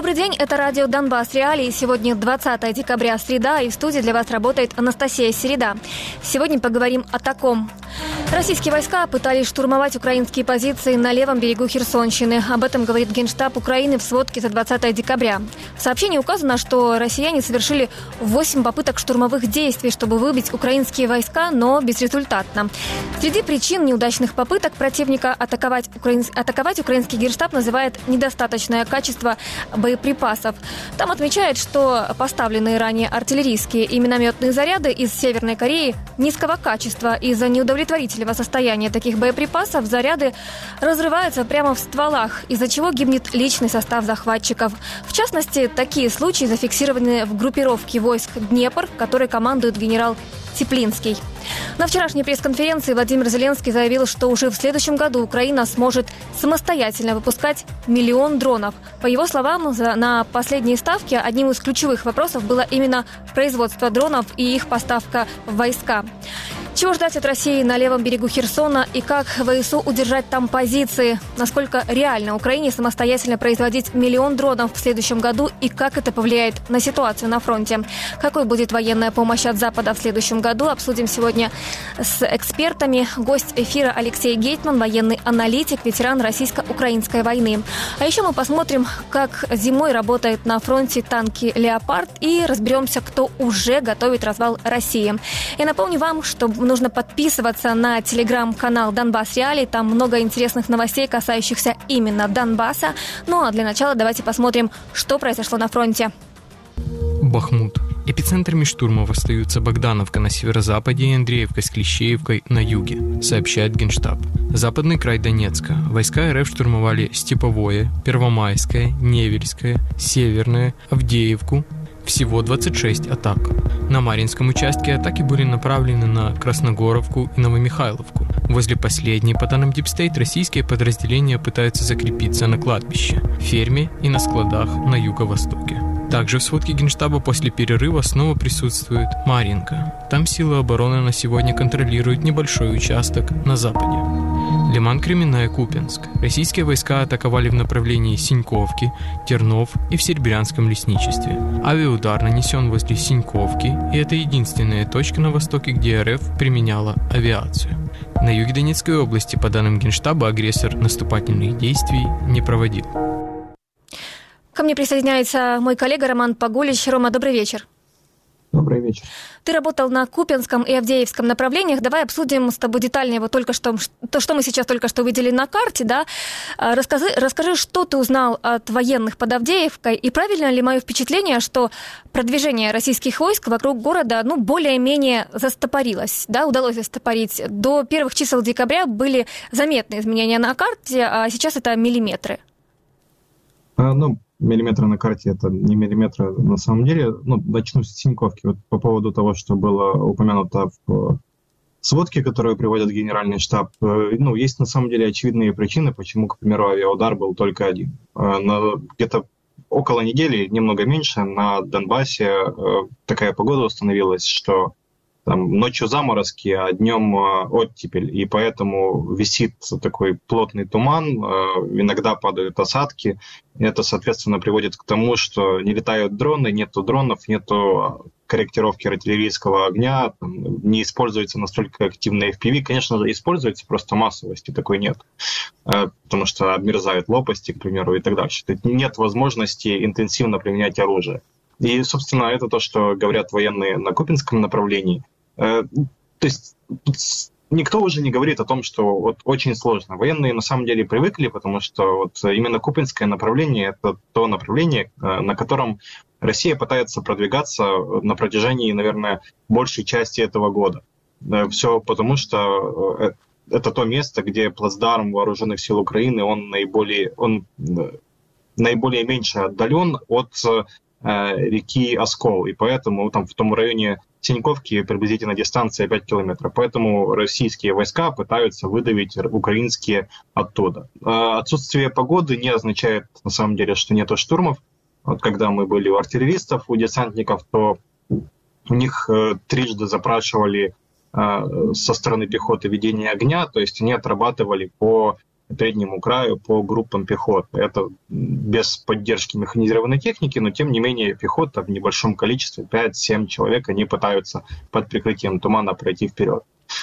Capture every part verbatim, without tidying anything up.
Добрый день, это радио «Донбасс Реалии». Сегодня двадцатое декабря, среда, и в студии для вас работает Анастасия Середа. Сегодня поговорим о таком. Российские войска пытались штурмовать украинские позиции на левом берегу Херсонщины. Об этом говорит Генштаб Украины в сводке за двадцатое декабря. В сообщении указано, что россияне совершили восемь попыток штурмовых действий, чтобы выбить украинские войска, но безрезультатно. Среди причин неудачных попыток противника атаковать, украин... атаковать украинский Генштаб называет недостаточное качество боеприпасов. Там отмечают, что поставленные ранее артиллерийские и минометные заряды из Северной Кореи низкого качества. Из-за неудовлетворительного состояния таких боеприпасов заряды разрываются прямо в стволах, из-за чего гибнет личный состав захватчиков. В частности, такие случаи зафиксированы в группировке войск «Днепр», которой командует генерал Теплинский. На вчерашней пресс-конференции Владимир Зеленский заявил, что уже в следующем году Украина сможет самостоятельно выпускать миллион дронов. По его словам, на последней ставке одним из ключевых вопросов было именно производство дронов и их поставка в войска. Чего ждать от России на левом берегу Херсона и как ВСУ удержать там позиции? Насколько реально Украине самостоятельно производить миллион дронов в следующем году и как это повлияет на ситуацию на фронте? Какой будет военная помощь от Запада в следующем году? Обсудим сегодня с экспертами. Гость эфира Алексей Гетман, военный аналитик, ветеран российско-украинской войны. А еще мы посмотрим, как зимой работают на фронте танки «Леопард» и разберемся, кто уже готовит развал России. Я напомню вам, что нужно подписываться на телеграм-канал «Донбасс Реалии». Там много интересных новостей, касающихся именно Донбасса. Ну а для начала давайте посмотрим, что произошло на фронте. Бахмут. Эпицентрами штурмов остаются Богдановка на северо-западе и Андреевка с Клещеевкой на юге, сообщает Генштаб. Западный край Донецка. Войска РФ штурмовали Степовое, Первомайское, Невельское, Северное, Авдеевку. Всего двадцать шесть атак. На Марьинском участке атаки были направлены на Красногоровку и Новомихайловку. Возле последней, по данным Дипстейт, российские подразделения пытаются закрепиться на кладбище, ферме и на складах на юго-востоке. Также в сводке Генштаба после перерыва снова присутствует Марьинка. Там силы обороны на сегодня контролируют небольшой участок на западе. Лиман, Кременная, Купянск. Российские войска атаковали в направлении Синьковки, Тернов и в Серебрянском лесничестве. Авиаудар нанесен возле Синьковки, и это единственная точка на востоке, где РФ применяла авиацию. На юге Донецкой области, по данным Генштаба, агрессор наступательных действий не проводил. Ко мне присоединяется мой коллега Роман Погулич. Рома, добрый вечер. Добрый вечер. Ты работал на Купянском и Авдеевском направлениях. Давай обсудим с тобой детальнее вот только что, то, что мы сейчас только что увидели на карте. Да? Расскажи, расскажи, что ты узнал от военных под Авдеевкой, и правильно ли мое впечатление, что продвижение российских войск вокруг города ну, более-менее застопорилось, да? Удалось застопорить. До первых чисел декабря были заметные изменения на карте, а сейчас это миллиметры. А, ну, миллиметры на карте — это не миллиметры на самом деле. Ну, начну с Синьковки. Вот по поводу того, что было упомянуто в сводке, которую приводит Генеральный штаб. Ну, есть на самом деле очевидные причины, почему, к примеру, авиаудар был только один. На где-то около недели, немного меньше, на Донбассе такая погода установилась, что там ночью заморозки, а днем оттепель, и поэтому висит такой плотный туман, иногда падают осадки, и это, соответственно, приводит к тому, что не летают дроны, нету дронов, нету корректировки артиллерийского огня, там, не используется настолько активно эф пи ви. Конечно же, используется, просто массовости такой нет, потому что обмерзают лопасти, к примеру, и так дальше. Нет возможности интенсивно применять оружие. И, собственно, это то, что говорят военные на Купянском направлении. То есть никто уже не говорит о том, что вот очень сложно. Военные на самом деле привыкли, потому что вот именно Купянское направление — это то направление, на котором Россия пытается продвигаться на протяжении, наверное, большей части этого года. Все потому, что это то место, где плацдарм вооруженных сил Украины, он наиболее, он наиболее меньше отдален от реки Оскол, и поэтому там в том районе Синьковки приблизительно дистанция пять километров. Поэтому российские войска пытаются выдавить украинские оттуда. Отсутствие погоды не означает на самом деле, что нету штурмов. Вот когда мы были у артиллеристов, у десантников, то у них трижды запрашивали со стороны пехоты ведение огня, то есть они отрабатывали по переднему краю по группам пехоты. Это без поддержки механизированной техники, но тем не менее пехота в небольшом количестве, пять-семь человек, они пытаются под прикрытием тумана пройти вперед.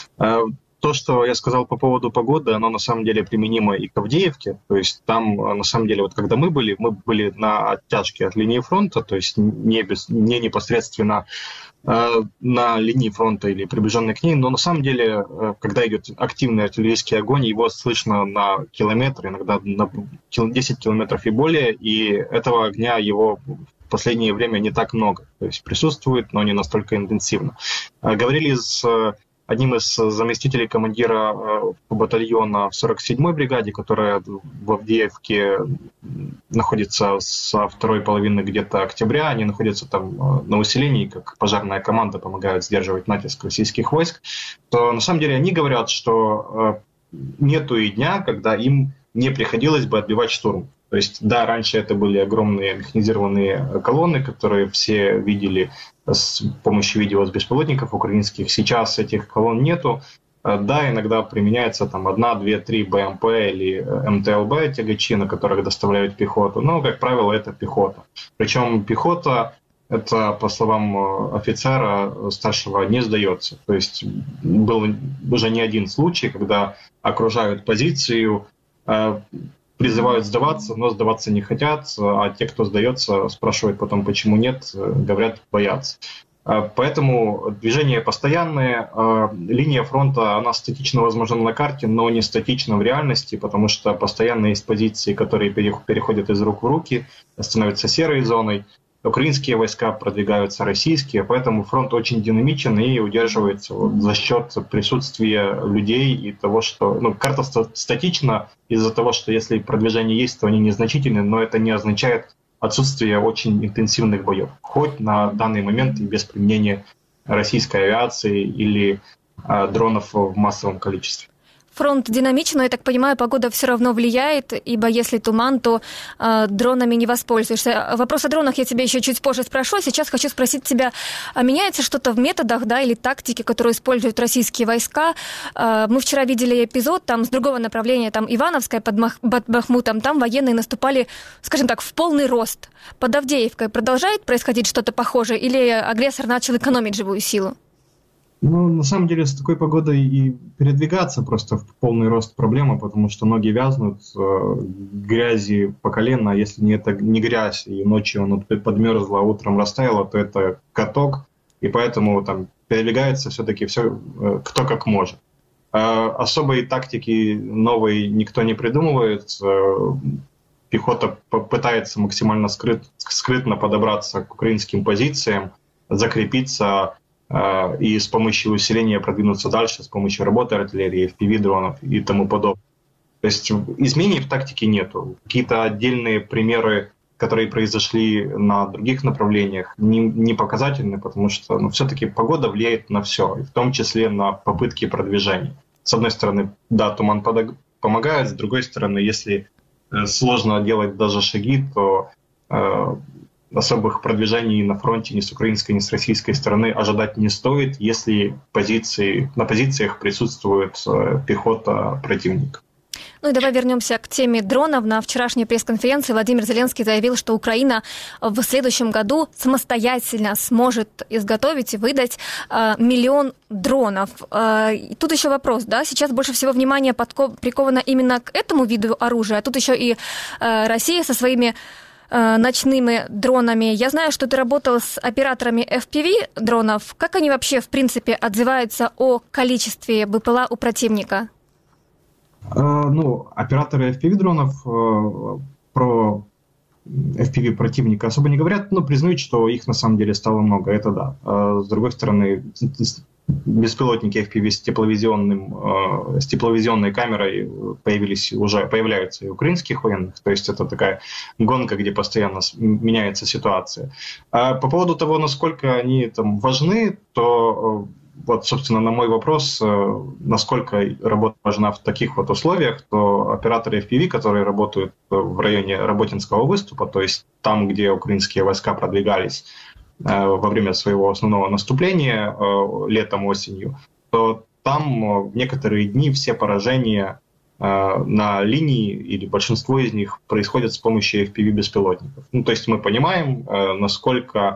То, что я сказал по поводу погоды, оно на самом деле применимо и к Авдеевке. То есть там, на самом деле, вот когда мы были, мы были на оттяжке от линии фронта, то есть не, без, не непосредственно э, на линии фронта или приближенной к ней, но на самом деле, э, когда идет активный артиллерийский огонь, его слышно на километр, иногда на десять километров и более, и этого огня его в последнее время не так много. То есть присутствует, но не настолько интенсивно. Э, говорили с... одним из заместителей командира батальона в сорок седьмой бригаде, которая в Авдеевке находится со второй половины где-то октября. Они находятся там на усилении, как пожарная команда, помогают сдерживать натиск российских войск. То на самом деле они говорят, что нету и дня, когда им не приходилось бы отбивать штурм. То есть, да, раньше это были огромные механизированные колонны, которые все видели с помощью видео с беспилотников украинских. Сейчас этих колонн нету. Да, иногда применяется там одна, две, три БМП или МТЛБ тягачи, на которых доставляют пехоту. Но, как правило, это пехота. Причем пехота, это, по словам офицера старшего, не сдается. То есть был уже не один случай, когда окружают позицию, призывают сдаваться, но сдаваться не хотят, а те, кто сдается, спрашивают потом, почему нет, говорят, боятся. Поэтому движение постоянное, линия фронта, она статична, возможно, на карте, но не статична в реальности, потому что постоянно есть позиции, которые переходят из рук в руки, становятся серой зоной. Украинские войска продвигаются российские, поэтому фронт очень динамичен и удерживается вот за счет присутствия людей и того, что... Ну, карта статична из-за того, что если продвижение есть, то они незначительны, но это не означает отсутствие очень интенсивных боев. Хоть на данный момент и без применения российской авиации или э, дронов в массовом количестве. Фронт динамичен, но, я так понимаю, погода все равно влияет, ибо если туман, то э, дронами не воспользуешься. Вопрос о дронах я тебе еще чуть позже спрошу. Сейчас хочу спросить тебя, а меняется что-то в методах, да, или тактике, которую используют российские войска? Э, мы вчера видели эпизод там с другого направления, там Ивановская под, Мах, под Бахмутом, там военные наступали, скажем так, в полный рост. Под Авдеевкой продолжает происходить что-то похожее, или агрессор начал экономить живую силу? Ну, на самом деле, с такой погодой и передвигаться просто в полный рост проблема, потому что ноги вязнут, э, грязи по колено, а если не это не грязь, и ночью он подмерзла, а утром растаяло, то это каток, и поэтому там передвигается все-таки все э, кто как может. Э, особой тактики новой никто не придумывает. Э, пехота пытается максимально скрыт, скрытно подобраться к украинским позициям, закрепиться и с помощью усиления продвинуться дальше, с помощью работы артиллерии, эф пи ви-дронов и тому подобное. То есть изменений в тактике нету. Какие-то отдельные примеры, которые произошли на других направлениях, не, не показательны, потому что ну, все-таки погода влияет на все, в том числе на попытки продвижения. С одной стороны, да, туман помогает, с другой стороны, если сложно делать даже шаги, то э, особых продвижений на фронте ни с украинской, ни с российской стороны ожидать не стоит, если позиции, на позициях присутствует пехота противника. Ну и давай вернемся к теме дронов. На вчерашней пресс-конференции Владимир Зеленский заявил, что Украина в следующем году самостоятельно сможет изготовить и выдать э, миллион дронов. Э, тут еще вопрос, да, сейчас больше всего внимания подко- приковано именно к этому виду оружия, а тут еще и э, Россия со своими ночными дронами. Я знаю, что ты работал с операторами эф пи ви-дронов. Как они вообще, в принципе, отзываются о количестве БПЛА у противника? Uh, ну, операторы эф пи ви-дронов uh, про эф пи ви противника особо не говорят, но признают, что их на самом деле стало много, это да. Uh, с другой стороны, беспилотники эф пи ви с тепловизионным, э, с тепловизионной камерой появились уже, появляются и у украинских военных, то есть это такая гонка, где постоянно меняется ситуация. А по поводу того, насколько они там важны, то вот, собственно, на мой вопрос, насколько работа важна в таких вот условиях, то операторы эф пи ви, которые работают в районе Работинского выступа, то есть там, где украинские войска продвигались во время своего основного наступления летом, осенью, то там в некоторые дни все поражения на линии, или большинство из них происходят с помощью эф пи ви-беспилотников. Ну, то есть мы понимаем, насколько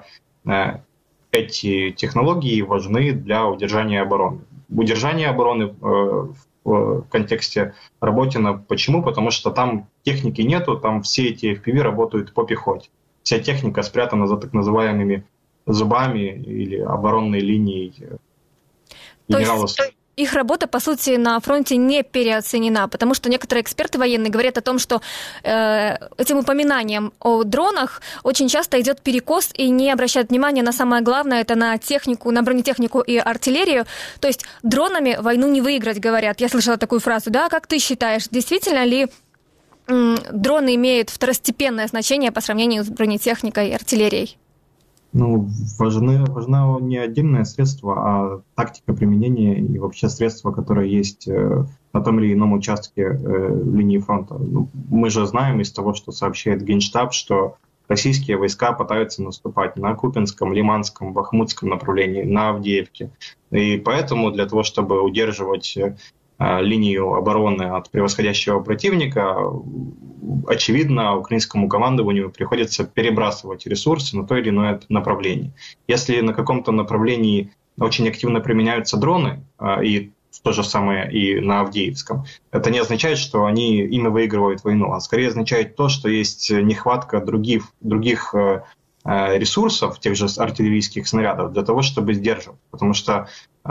эти технологии важны для удержания обороны. Удержание обороны в контексте Работина. Почему? Потому что там техники нету, там все эти эф пи ви работают по пехоте. Вся техника спрятана за так называемыми зубами или оборонной линией генерала. Их работа, по сути, на фронте не переоценена, потому что некоторые эксперты военные говорят о том, что э, этим упоминанием о дронах очень часто идет перекос и не обращают внимания на самое главное, это на технику, на бронетехнику и артиллерию. То есть дронами войну не выиграть, говорят. Я слышала такую фразу, да? Как ты считаешь, действительно ли м, дроны имеют второстепенное значение по сравнению с бронетехникой и артиллерией? Ну, важны, важно не отдельное средство, а тактика применения и вообще средства, которые есть на том или ином участке э, линии фронта. Ну, мы же знаем из того, что сообщает Генштаб, что российские войска пытаются наступать на Купянском, Лиманском, Бахмутском направлении, на Авдеевке. И поэтому для того, чтобы удерживать э, линию обороны от превосходящего противника, очевидно, украинскому командованию приходится перебрасывать ресурсы на то или иное направление. Если на каком-то направлении очень активно применяются дроны, и то же самое и на Авдеевском, это не означает, что они ими выигрывают войну, а скорее означает то, что есть нехватка других, других ресурсов, тех же артиллерийских снарядов, для того, чтобы сдерживать. Потому что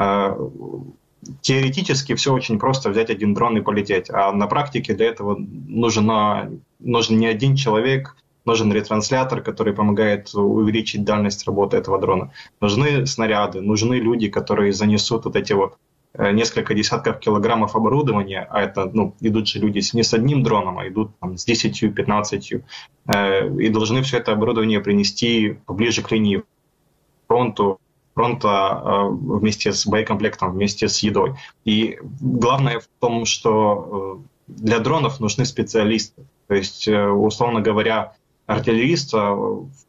теоретически все очень просто: взять один дрон и полететь, а на практике для этого нужен, нужен не один человек, нужен ретранслятор, который помогает увеличить дальность работы этого дрона. Нужны снаряды, нужны люди, которые занесут вот эти вот несколько десятков килограммов оборудования, а это, ну, идут же люди не с одним дроном, а идут там, с десятью, пятнадцатью, и должны все это оборудование принести поближе к линии фронту, фронта вместе с боекомплектом, вместе с едой. И главное в том, что для дронов нужны специалисты. То есть, условно говоря, артиллериста,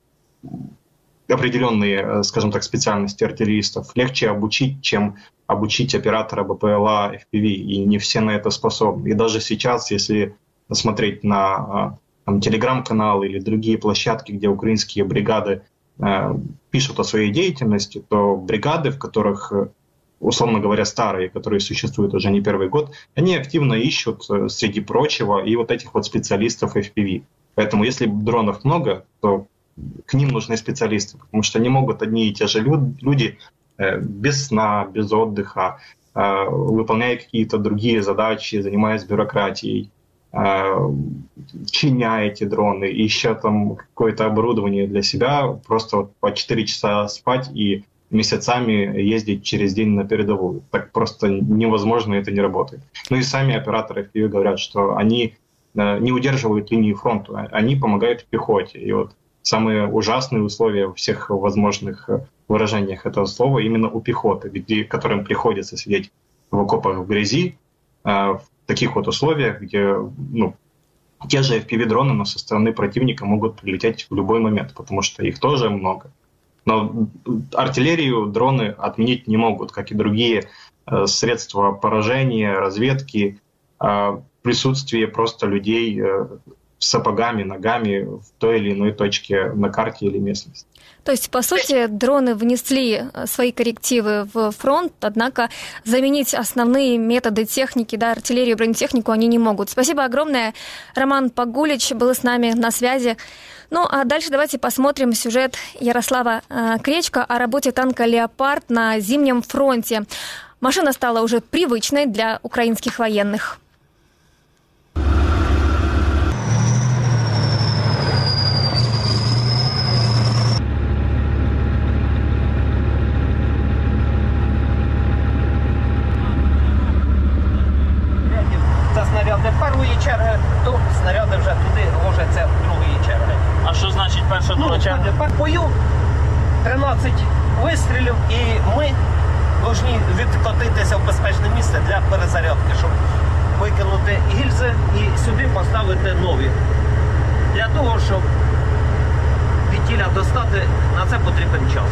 определенные, скажем так, специальности артиллеристов легче обучить, чем обучить оператора БПЛА, эф пи ви, и не все на это способны. И даже сейчас, если смотреть на там, телеграм-каналы или другие площадки, где украинские бригады пишут о своей деятельности, то бригады, в которых, условно говоря, старые, которые существуют уже не первый год, они активно ищут, среди прочего, и вот этих вот специалистов эф пи ви. Поэтому если дронов много, то к ним нужны специалисты, потому что не могут одни и те же люди без сна, без отдыха, выполняя какие-то другие задачи, занимаясь бюрократией, чиня эти дроны, ища там какое-то оборудование для себя, просто вот по четыре часа спать и месяцами ездить через день на передовую. Так просто невозможно, это не работает. Ну и сами операторы эф пи ви говорят, что они не удерживают линии фронта, они помогают пехоте. И вот самые ужасные условия во всех возможных выражениях этого слова именно у пехоты, где, которым приходится сидеть в окопах в грязи, в таких вот условиях, где, ну, те же эф пи ви-дроны, но со стороны противника могут прилететь в любой момент, потому что их тоже много. Но артиллерию дроны отменить не могут, как и другие э, средства поражения, разведки, э, присутствие просто людей э, с сапогами, ногами в той или иной точке на карте или местности. То есть, по сути, дроны внесли свои коррективы в фронт, однако заменить основные методы техники, да, артиллерию, бронетехнику они не могут. Спасибо огромное. Роман Погулич был с нами на связи. Ну, а дальше давайте посмотрим сюжет Ярослава э, Кречко о работе танка «Леопард» на Зимнем фронте. Машина стала уже привычной для украинских военных. Першої черги, то снаряди вже туди ложаться другої черги. А що значить перша друга ну, черга? В бою тринадцять вистрілів і ми повинні відкотитися в безпечне місце для перезарядки, щоб викинути гільзи і сюди поставити нові. Для того, щоб від тіля достати, на це потрібен час.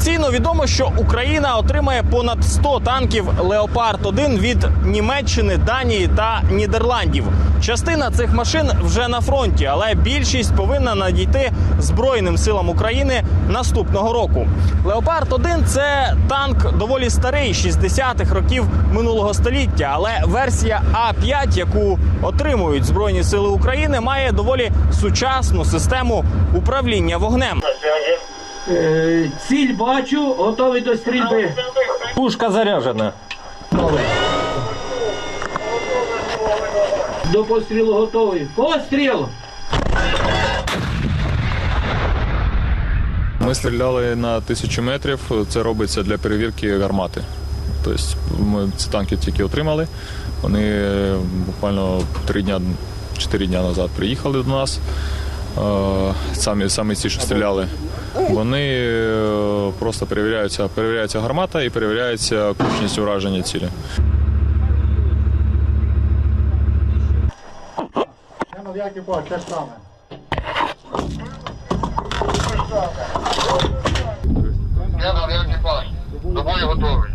Офіційно відомо, що Україна отримає понад сто танків «Леопард один» від Німеччини, Данії та Нідерландів. Частина цих машин вже на фронті, але більшість повинна надійти Збройним силам України наступного року. «Леопард один» – це танк доволі старий, шістдесятих років минулого століття, але версія А п'ять, яку отримують Збройні сили України, має доволі сучасну систему управління вогнем. Е, ціль бачу, готовий до стрільби. Пушка заряджена. До пострілу готовий. Постріл! Ми стріляли на тисячу метрів, це робиться для перевірки гармати. Тобто ми ці танки тільки отримали, вони буквально три дня, чотири дня назад приїхали до нас, самі, самі ці, що стріляли. Вони просто перевіряються, перевіряється гармата і перевіряється кучність ураження цілі. До бою готовий.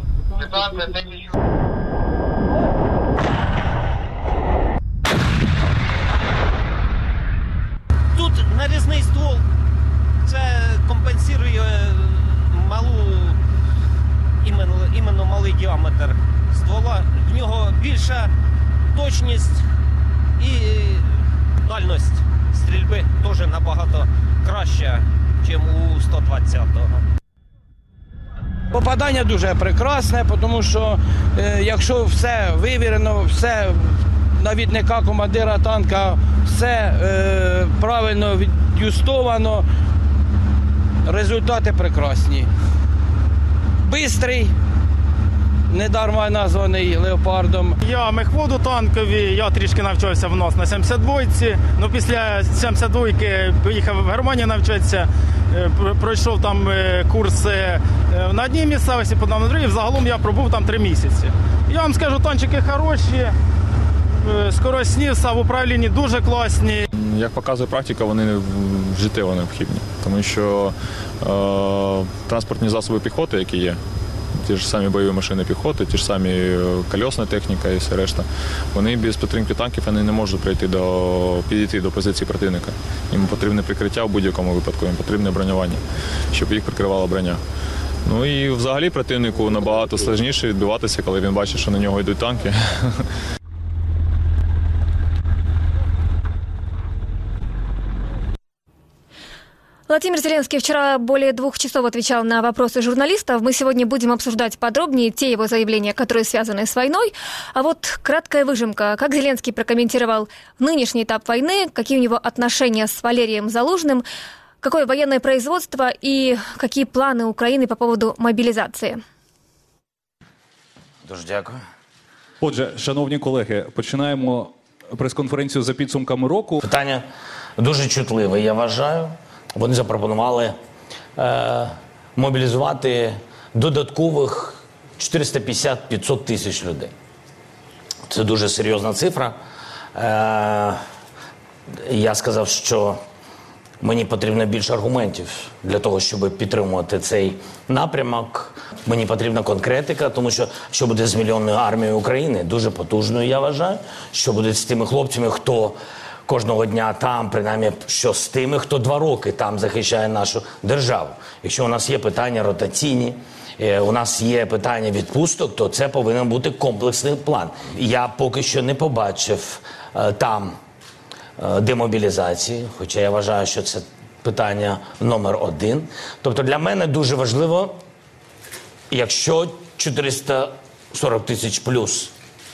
Тут нарізний ствол. Це компенсує малу, іменно, іменно малий діаметр ствола. В нього більша точність і дальність стрільби теж набагато краща, ніж у сто двадцятого. Попадання дуже прекрасне, тому що е, якщо все вивірено, все навідника командира танка, все е, правильно від'юстовано, результати прекрасні. Бистрий, недарма названий «Леопардом». Я мехводу танкові, я трішки навчався в нас на сімдесят двойці, ну після сімдесят двойки поїхав в Германію навчатися, пройшов там курс на одній місцевості, потім на другій, взагалом я пробув там три місяці. Я вам скажу, танчики хороші, скоростні, в управлінні дуже класні. Як показує практика, вони життєво необхідні, тому що е, транспортні засоби піхоти, які є, ті ж самі бойові машини піхоти, ті ж самі колесна техніка і все решта, вони без підтримки танків вони не можуть прийти до, підійти до позиції противника. Їм потрібне прикриття в будь-якому випадку, їм потрібне бронювання, щоб їх прикривала броня. Ну і взагалі противнику набагато складніше відбиватися, коли він бачить, що на нього йдуть танки. Владимир Зеленский вчера более двух часов отвечал на вопросы журналистов. Мы сегодня будем обсуждать подробнее те его заявления, которые связаны с войной. А вот краткая выжимка. Как Зеленский прокомментировал нынешний этап войны, какие у него отношения с Валерием Залужным, какое военное производство и какие планы Украины по поводу мобилизации. Дуже дякую. Отже, шановні колеги, починаємо прес-конференцію за підсумками року. Питання дуже чутливе, я вважаю. Вони запропонували е, мобілізувати додаткових чотириста п'ятдесят - п'ятсот тисяч людей. Це дуже серйозна цифра. Е, я сказав, що мені потрібно більше аргументів для того, щоб підтримувати цей напрямок. Мені потрібна конкретика, тому що що буде з мільйонною армією України, дуже потужною, я вважаю. Що буде з тими хлопцями, хто кожного дня там, принаймні, що з тими, хто два роки там захищає нашу державу. Якщо у нас є питання ротаційні, у нас є питання відпусток, то це повинен бути комплексний план. Я поки що не побачив там демобілізації, хоча я вважаю, що це питання номер один. Тобто для мене дуже важливо, якщо чотириста сорок тисяч плюс,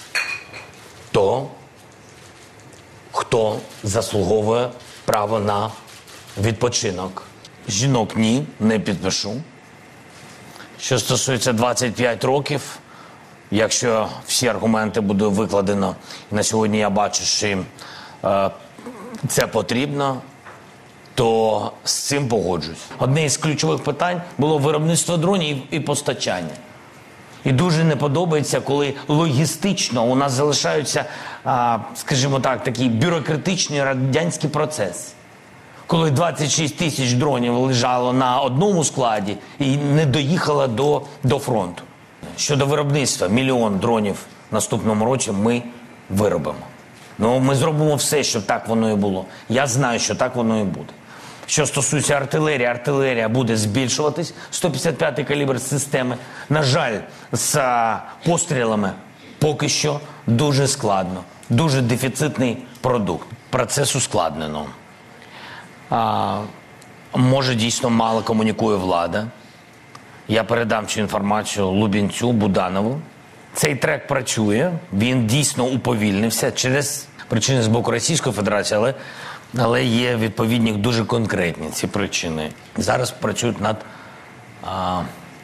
то хто заслуговує право на відпочинок. Жінок ні, не підпишу. Що стосується двадцять п'ять років, якщо всі аргументи буде викладено, і на сьогодні я бачу, що їм е, це потрібно, то з цим погоджуюсь. Одне із ключових питань було виробництво дронів і постачання. І дуже не подобається, коли логістично у нас залишаються, а, скажімо так, такий бюрократичний радянський процес. коли двадцять шість тисяч дронів лежало на одному складі і не доїхало до, до фронту. Щодо виробництва, мільйон дронів в наступному році ми виробимо. Ну, ми зробимо все, щоб так воно і було. Я знаю, що так воно і буде. Що стосується артилерії, артилерія буде збільшуватись. сто п'ятдесят п'ятий калібр системи. На жаль, з пострілами поки що дуже складно. Дуже дефіцитний продукт. Процес ускладнено. А, може, дійсно мало комунікує влада. Я передам цю інформацію Лубінцю, Буданову. Цей трек працює, він дійсно уповільнився через причини з боку Російської Федерації, але, але є відповідні дуже конкретні ці причини. Зараз працюють над а,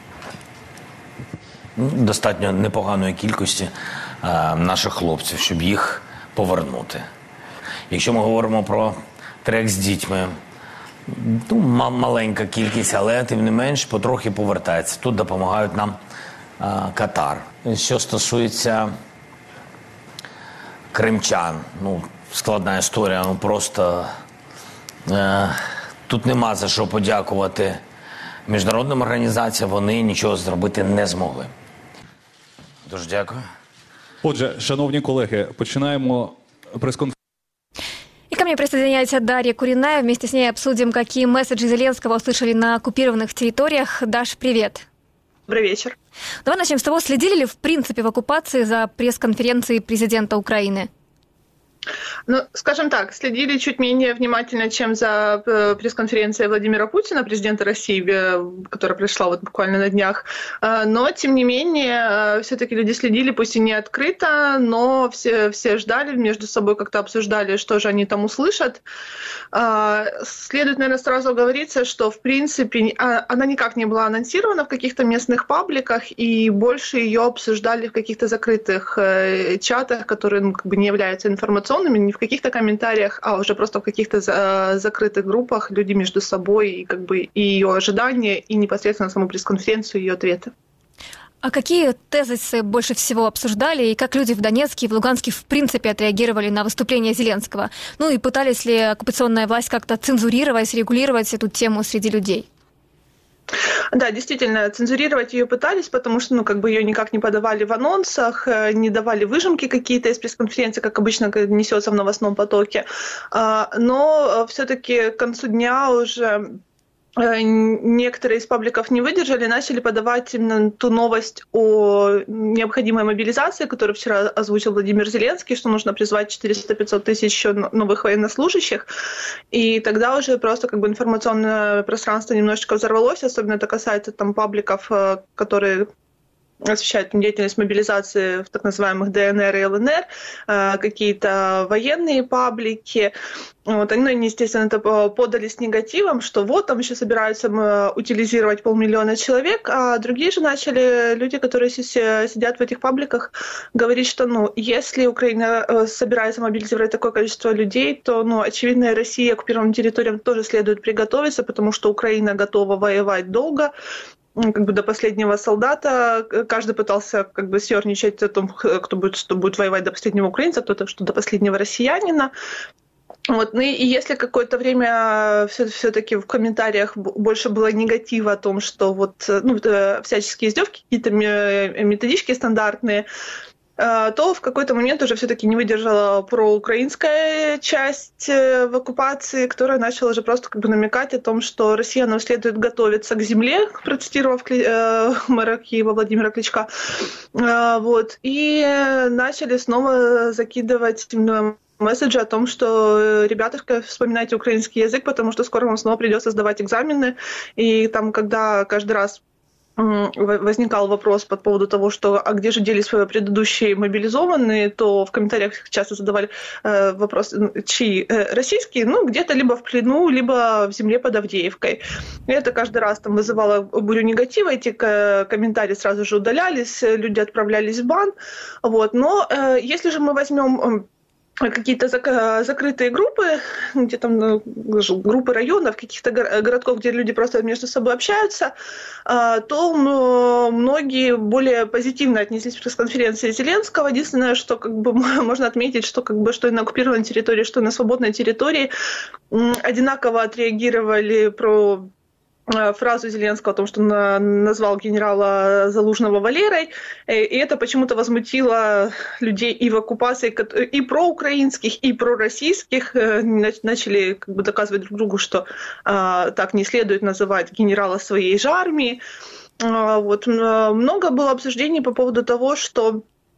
достатньо непоганої кількості а, наших хлопців, щоб їх повернути. Якщо ми говоримо про трек з дітьми, ну, маленька кількість, але тим не менш потрохи повертається. Тут допомагають нам а, Катар. Що стосується кримчан, ну, складна історія, ну просто е, тут нема за що подякувати міжнародним організаціям, вони нічого зробити не змогли. Дуже дякую. Отже, шановні колеги, починаємо прес-конференцію. И ко мне присоединяется Дарья Куриная. Вместе с ней обсудим, какие месседжи Зеленского услышали на оккупированных территориях. Даш, привет. Добрый вечер. Давай начнем с того, следили ли в принципе в оккупации за пресс-конференцией президента Украины? Ну, скажем так, следили чуть менее внимательно, чем за пресс-конференцией Владимира Путина, президента России, которая прошла вот буквально на днях. Но, тем не менее, все-таки люди следили, пусть и не открыто, но все, все ждали, между собой как-то обсуждали, что же они там услышат. Следует, наверное, сразу оговориться, что, в принципе, она никак не была анонсирована в каких-то местных пабликах, и больше ее обсуждали в каких-то закрытых чатах, которые, ну, как бы не являются информационными, не в каких-то комментариях, а уже просто в каких-то за, закрытых группах люди между собой, и как бы и ее ожидания, и непосредственно саму пресс-конференцию, и ее ответы. А какие тезисы больше всего обсуждали, и как люди в Донецке и в Луганске в принципе отреагировали на выступление Зеленского? Ну и пытались ли оккупационная власть как-то цензурировать, регулировать эту тему среди людей? Да, действительно, цензурировать ее пытались, потому что, ну, как бы ее никак не подавали в анонсах, не давали выжимки какие-то из пресс-конференции, как обычно несется в новостном потоке. Но все-таки к концу дня уже некоторые из пабликов не выдержали, начали подавать именно ту новость о необходимой мобилизации, которую вчера озвучил Владимир Зеленский, что нужно призвать четыреста-пятьсот тысяч еще новых военнослужащих. И тогда уже просто как бы информационное пространство немножечко взорвалось, особенно это касается там пабликов, которые освещают деятельность мобилизации в так называемых ДНР и ЛНР, какие-то военные паблики. Вот, они, естественно, это подали с негативом, что вот там еще собираются утилизировать полмиллиона человек, а другие же начали, люди, которые сидят в этих пабликах, говорить, что, ну, если Украина собирается мобилизировать такое количество людей, то, ну, очевидно, и России оккупированным территориям тоже следует приготовиться, потому что Украина готова воевать долго, как бы до последнего солдата. Каждый пытался как бы сёрничать о том, кто будет, что будет воевать до последнего украинца, кто-то, что до последнего россиянина. Вот. Ну и если какое-то время все-таки в комментариях больше было негатива о том, что вот, ну, всяческие издевки, какие-то методички стандартные, то в какой-то момент уже все-таки не выдержала проукраинская часть в оккупации, которая начала уже просто как бы намекать о том, что россиянам следует готовиться к земле, процитировав мэра Киева Владимира Кличка. Вот. И начали снова закидывать месседжи о том, что, ребята, вспоминайте украинский язык, потому что скоро вам снова придется сдавать экзамены. И там, когда каждый раз возникал вопрос по поводу того, что а где же делись предыдущие мобилизованные, то в комментариях часто задавали э, вопрос, чьи э, российские, ну, где-то либо в плену, либо в земле под Авдеевкой. И это каждый раз там вызывало бурю негатива, эти комментарии сразу же удалялись, люди отправлялись в бан. Вот. Но э, если же мы возьмем какие-то закрытые группы, где там группы районов, каких-то городков, где люди просто между собой общаются, то многие более позитивно отнеслись к пресс-конференции Зеленского. Единственное, что как бы можно отметить, что как бы что и на оккупированной территории, что и на свободной территории одинаково отреагировали про фразу Зеленского о том, что он назвал генерала Залужного Валерой, и это почему-то возмутило людей и в оккупации, и проукраинских, и пророссийских, начали как бы доказывать друг другу, что а, так не следует называть генерала своей же армии. А, вот. Много было обсуждений по поводу того, что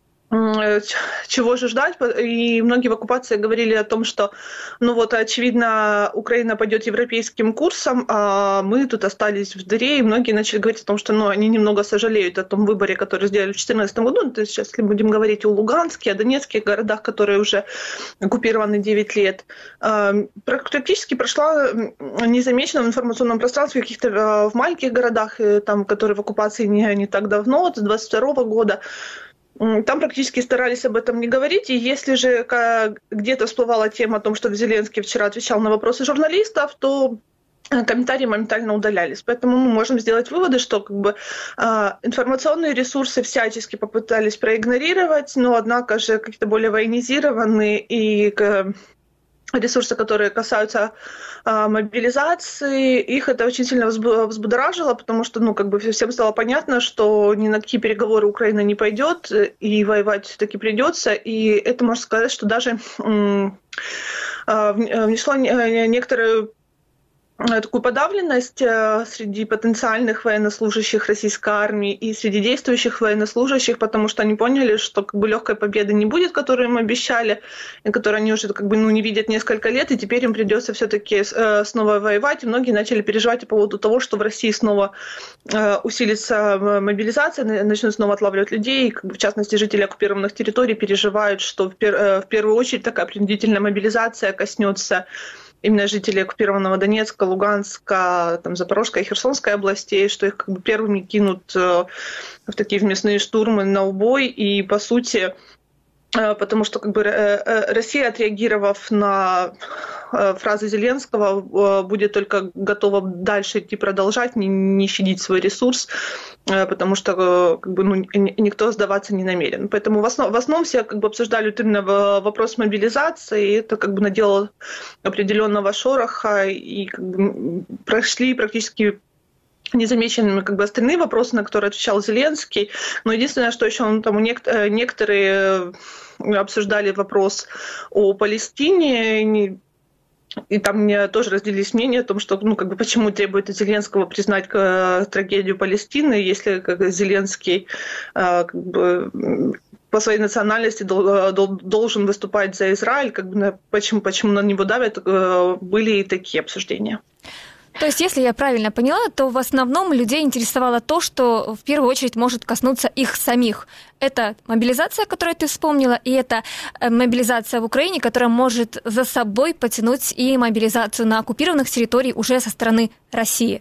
чего же ждать, и многие в оккупации говорили о том, что, ну вот, очевидно, Украина пойдет европейским курсом, а мы тут остались в дыре, и многие начали говорить о том, что, ну, они немного сожалеют о том выборе, который сделали в две тысячи четырнадцатом году, ну, то есть сейчас, если будем говорить о Луганске, о донецких городах, которые уже оккупированы девять лет, практически прошла незамеченно в информационном пространстве каких-то в маленьких городах, там, которые в оккупации не, не так давно, с двадцать второго года, там практически старались об этом не говорить, и если же где-то всплывала тема о том, что Зеленский вчера отвечал на вопросы журналистов, то комментарии моментально удалялись. Поэтому мы можем сделать выводы, что как бы, информационные ресурсы всячески попытались проигнорировать, но однако же какие-то более военизированные и ресурсы, которые касаются а, мобилизации, их это очень сильно взбудоражило, потому что, ну, как бы всем стало понятно, что ни на какие переговоры Украина не пойдет, и воевать все-таки придется, и это, можно сказать, что даже м- а, внесло некоторую такую подавленность среди потенциальных военнослужащих российской армии и среди действующих военнослужащих, потому что они поняли, что как бы легкой победы не будет, которую им обещали, и которую они уже как бы, ну, не видят несколько лет, и теперь им придется все-таки снова воевать. И многие начали переживать по поводу того, что в России снова усилится мобилизация, начнут снова отлавливать людей. И, как бы, в частности, жители оккупированных территорий переживают, что в, пер- в первую очередь такая принудительная мобилизация коснется именно жителей оккупированного Донецка, Луганска, там, Запорожской и Херсонской областей, что их как бы первыми кинут в такие мясные штурмы на убой. И, по сути, потому что как бы Россия, отреагировав на фразы Зеленского, будет только готова дальше идти продолжать, не, не щадить свой ресурс, потому что как бы, ну, никто сдаваться не намерен. Поэтому в основном, в основном все как бы обсуждали именно вопрос мобилизации, и это как бы наделало определенного шороха, и как бы прошли практически незамеченными как бы остальные вопросы, на которые отвечал Зеленский. Но единственное, что еще он там некоторые обсуждали вопрос о Палестине, и там мне тоже разделились мнения о том, что, ну, как бы, почему требует от Зеленского признать трагедию Палестины, если как, Зеленский как бы, по своей национальности должен выступать за Израиль, как бы, почему, почему на него давят, были и такие обсуждения. То есть, если я правильно поняла, то в основном людей интересовало то, что в первую очередь может коснуться их самих. Это мобилизация, которую ты вспомнила, и это мобилизация в Украине, которая может за собой потянуть и мобилизацию на оккупированных территориях уже со стороны России.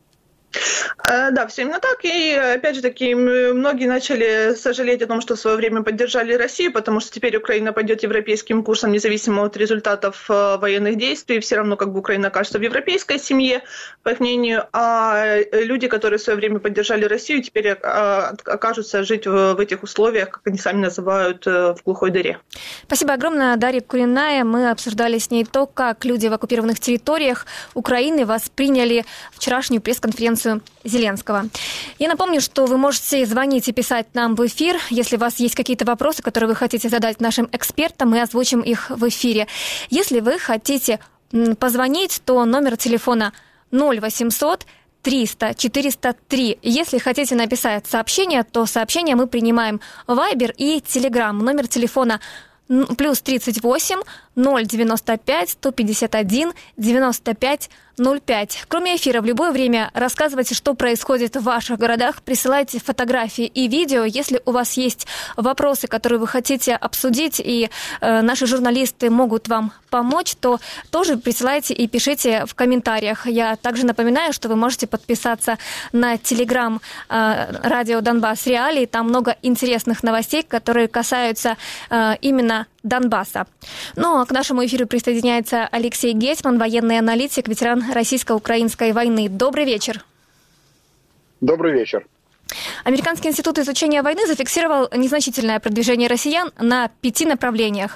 Да, все именно так. И, опять же таки, многие начали сожалеть о том, что в свое время поддержали Россию, потому что теперь Украина пойдет европейским курсом, независимо от результатов военных действий. Все равно как бы Украина окажется в европейской семье, по их мнению. А люди, которые в свое время поддержали Россию, теперь окажутся жить в этих условиях, как они сами называют, в глухой дыре. Спасибо огромное, Дарья Куриная. Мы обсуждали с ней то, как люди в оккупированных территориях Украины восприняли вчерашнюю пресс-конференцию Зеленского. Я напомню, что вы можете звонить и писать нам в эфир, если у вас есть какие-то вопросы, которые вы хотите задать нашим экспертам, мы озвучим их в эфире. Если вы хотите позвонить, то номер телефона ноль восемьсот триста четыреста три. Если хотите написать сообщение, то сообщение мы принимаем в Viber и Telegram. Номер телефона плюс тридцать восемь ноль девяносто пять сто пятьдесят один девяносто пять ноль пять. Кроме эфира, в любое время рассказывайте, что происходит в ваших городах, присылайте фотографии и видео. Если у вас есть вопросы, которые вы хотите обсудить, и э, наши журналисты могут вам помочь, то тоже присылайте и пишите в комментариях. Я также напоминаю, что вы можете подписаться на телеграм э, радио Донбасс Реалии. Там много интересных новостей, которые касаются э, именно Донбасса. Ну а к нашему эфиру присоединяется Алексей Гетьман, военный аналитик, ветеран российско-украинской войны. Добрый вечер. Добрый вечер. Американский институт изучения войны зафиксировал незначительное продвижение россиян на пяти направлениях.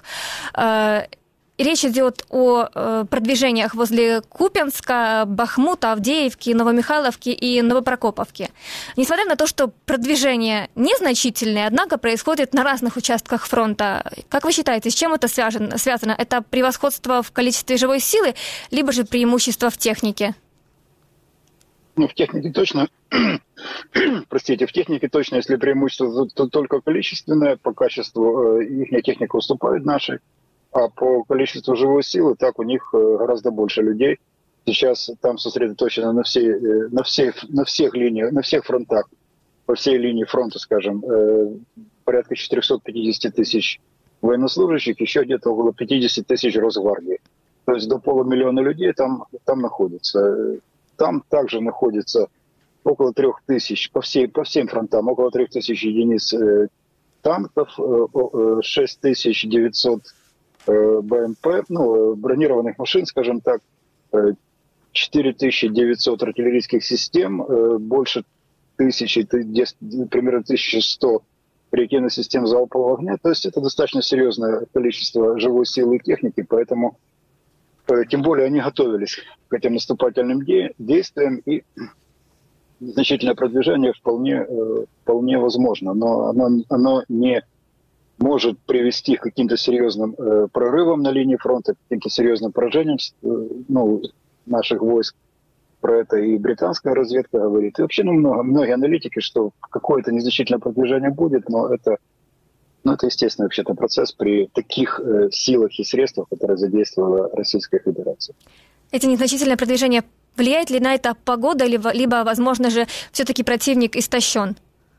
Речь идет о продвижениях возле Купянска, Бахмута, Авдеевки, Новомихайловки и Новопрокоповки. Несмотря на то, что продвижение незначительное, однако происходит на разных участках фронта. Как вы считаете, с чем это связано? Это превосходство в количестве живой силы, либо же преимущество в технике? Ну, в технике точно, простите, в технике точно, если преимущество, то только количественное, по качеству их техника уступает нашей. А по количеству живой силы, так у них гораздо больше людей. Сейчас там сосредоточено на, всей, на, всех, на всех линиях, на всех фронтах, по всей линии фронта, скажем, порядка четыреста пятьдесят тысяч военнослужащих, еще где-то около пятьдесят тысяч Росгвардии. То есть до полумиллиона людей там, там находится. Там также находится около трех тысяч, по, всей, по всем фронтам, около трех тысяч единиц танков, шесть тысяч девятьсот БМП, ну, бронированных машин, скажем так, четыре тысячи девятьсот артиллерийских систем, больше тысячи, примерно тысяча сто реактивных систем залпового огня. То есть это достаточно серьезное количество живой силы и техники, поэтому тем более они готовились к этим наступательным де- действиям, и значительное продвижение вполне, вполне возможно, но оно, оно не может привести к каким-то серьезным э, прорывам на линии фронта, к каким-то серьезным поражениям э, ну, наших войск. Про это и британская разведка говорит. И вообще ну, много, многие аналитики, что какое-то незначительное продвижение будет, но это, ну, это естественный вообще-то процесс при таких э, силах и средствах, которые задействовала Российская Федерация. Эти незначительное продвижение, влияет ли на это погода, либо, либо возможно же, все-таки противник истощен?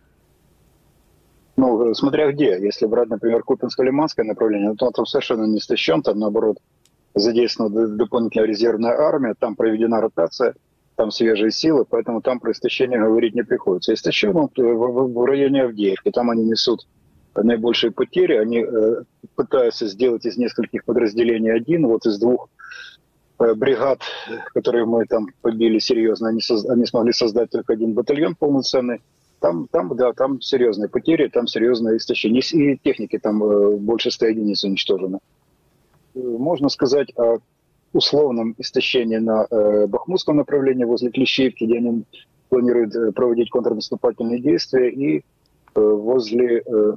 Ну, смотря где. Если брать, например, Купинско-Лиманское направление, то он там совершенно не истощен, там, наоборот, задействована дополнительная резервная армия, там проведена ротация, там свежие силы, поэтому там про истощение говорить не приходится. Истощен он в, в, в районе Авдеевки, там они несут наибольшие потери, они э, пытаются сделать из нескольких подразделений один, вот из двух э, бригад, которые мы там побили серьезно, они, соз, они смогли создать только один батальон полноценный. Там, там, да, там серьезные потери, там серьезное истощение. И техники там э, больше ста единиц уничтожено. Можно сказать о условном истощении на э, Бахмутском направлении возле Клещеевки, где они планируют э, проводить контрнаступательные действия, и э, возле, э,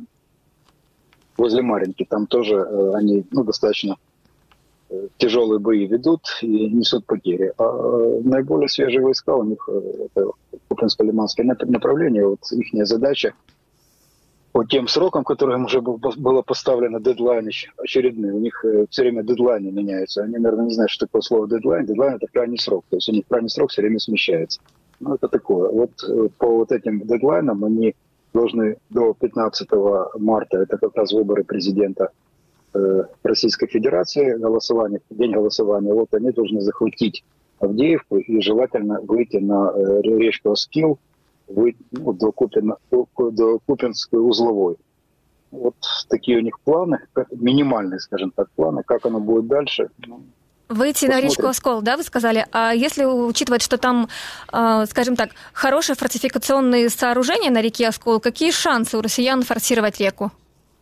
возле Марьинки. Там тоже э, они ну, достаточно э, тяжелые бои ведут и несут потери. А э, наиболее свежие войска у них э, это Купинско-Лиманское направление. Вот их задача по тем срокам, которым уже было поставлено дедлайн очередные. У них все время дедлайны меняются. Они, наверное, не знают, что такое слово дедлайн. Дедлайн – это крайний срок. То есть у них крайний срок все время смещается. Ну, это такое. Вот по вот этим дедлайнам они должны до пятнадцатого марта, это как раз выборы президента э, Российской Федерации, голосование, день голосования, вот они должны захватить Авдеевку и желательно выйти на э, речку Оскил, выйти, ну, до, Купина, до, до Купинской узловой. Вот такие у них планы, минимальные, скажем так, планы. Как оно будет дальше? Ну, выйти посмотрим. На речку Оскол, да, вы сказали? А если учитывать, что там, э, скажем так, хорошие фортификационные сооружения на реке Оскол, какие шансы у россиян форсировать реку?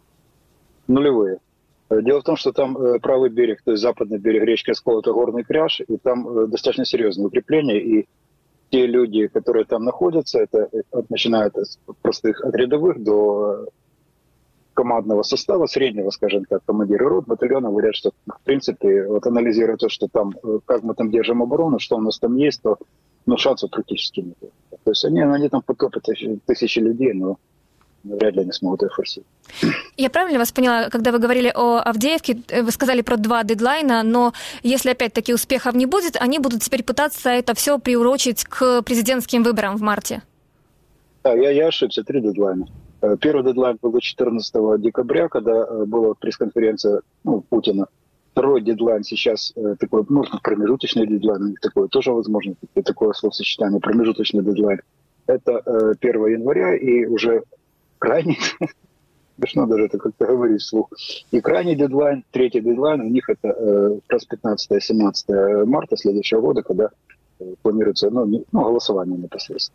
Нулевые. Дело в том, что там правый берег, то есть западный берег речки Оскол, это горный кряж, и там достаточно серьезные укрепления, и те люди, которые там находятся, это начиная от простых от рядовых до командного состава, среднего, скажем так, командиры рот, батальона, говорят, что, в принципе, вот анализируя то, что там, как мы там держим оборону, что у нас там есть, то ну, шансов практически нет. То есть они, они там потопят тысячи людей, но вряд ли они смогут их форсировать. Я правильно вас поняла, когда вы говорили о Авдеевке, вы сказали про два дедлайна, но если опять-таки успехов не будет, они будут теперь пытаться это все приурочить к президентским выборам в марте? Да, я, я ошибся, три дедлайна. Первый дедлайн был четырнадцатого декабря, когда была пресс-конференция ну, Путина. Второй дедлайн сейчас такой, можно промежуточный дедлайн, такое тоже возможно, такое словосочетание, промежуточный дедлайн. Это первого января, и уже крайний смешно даже это как-то говорить вслух. И крайний дедлайн, третий дедлайн, у них это э, как раз пятнадцатое-семнадцатое марта следующего года, когда э, планируется ну, не, ну, голосование непосредственно.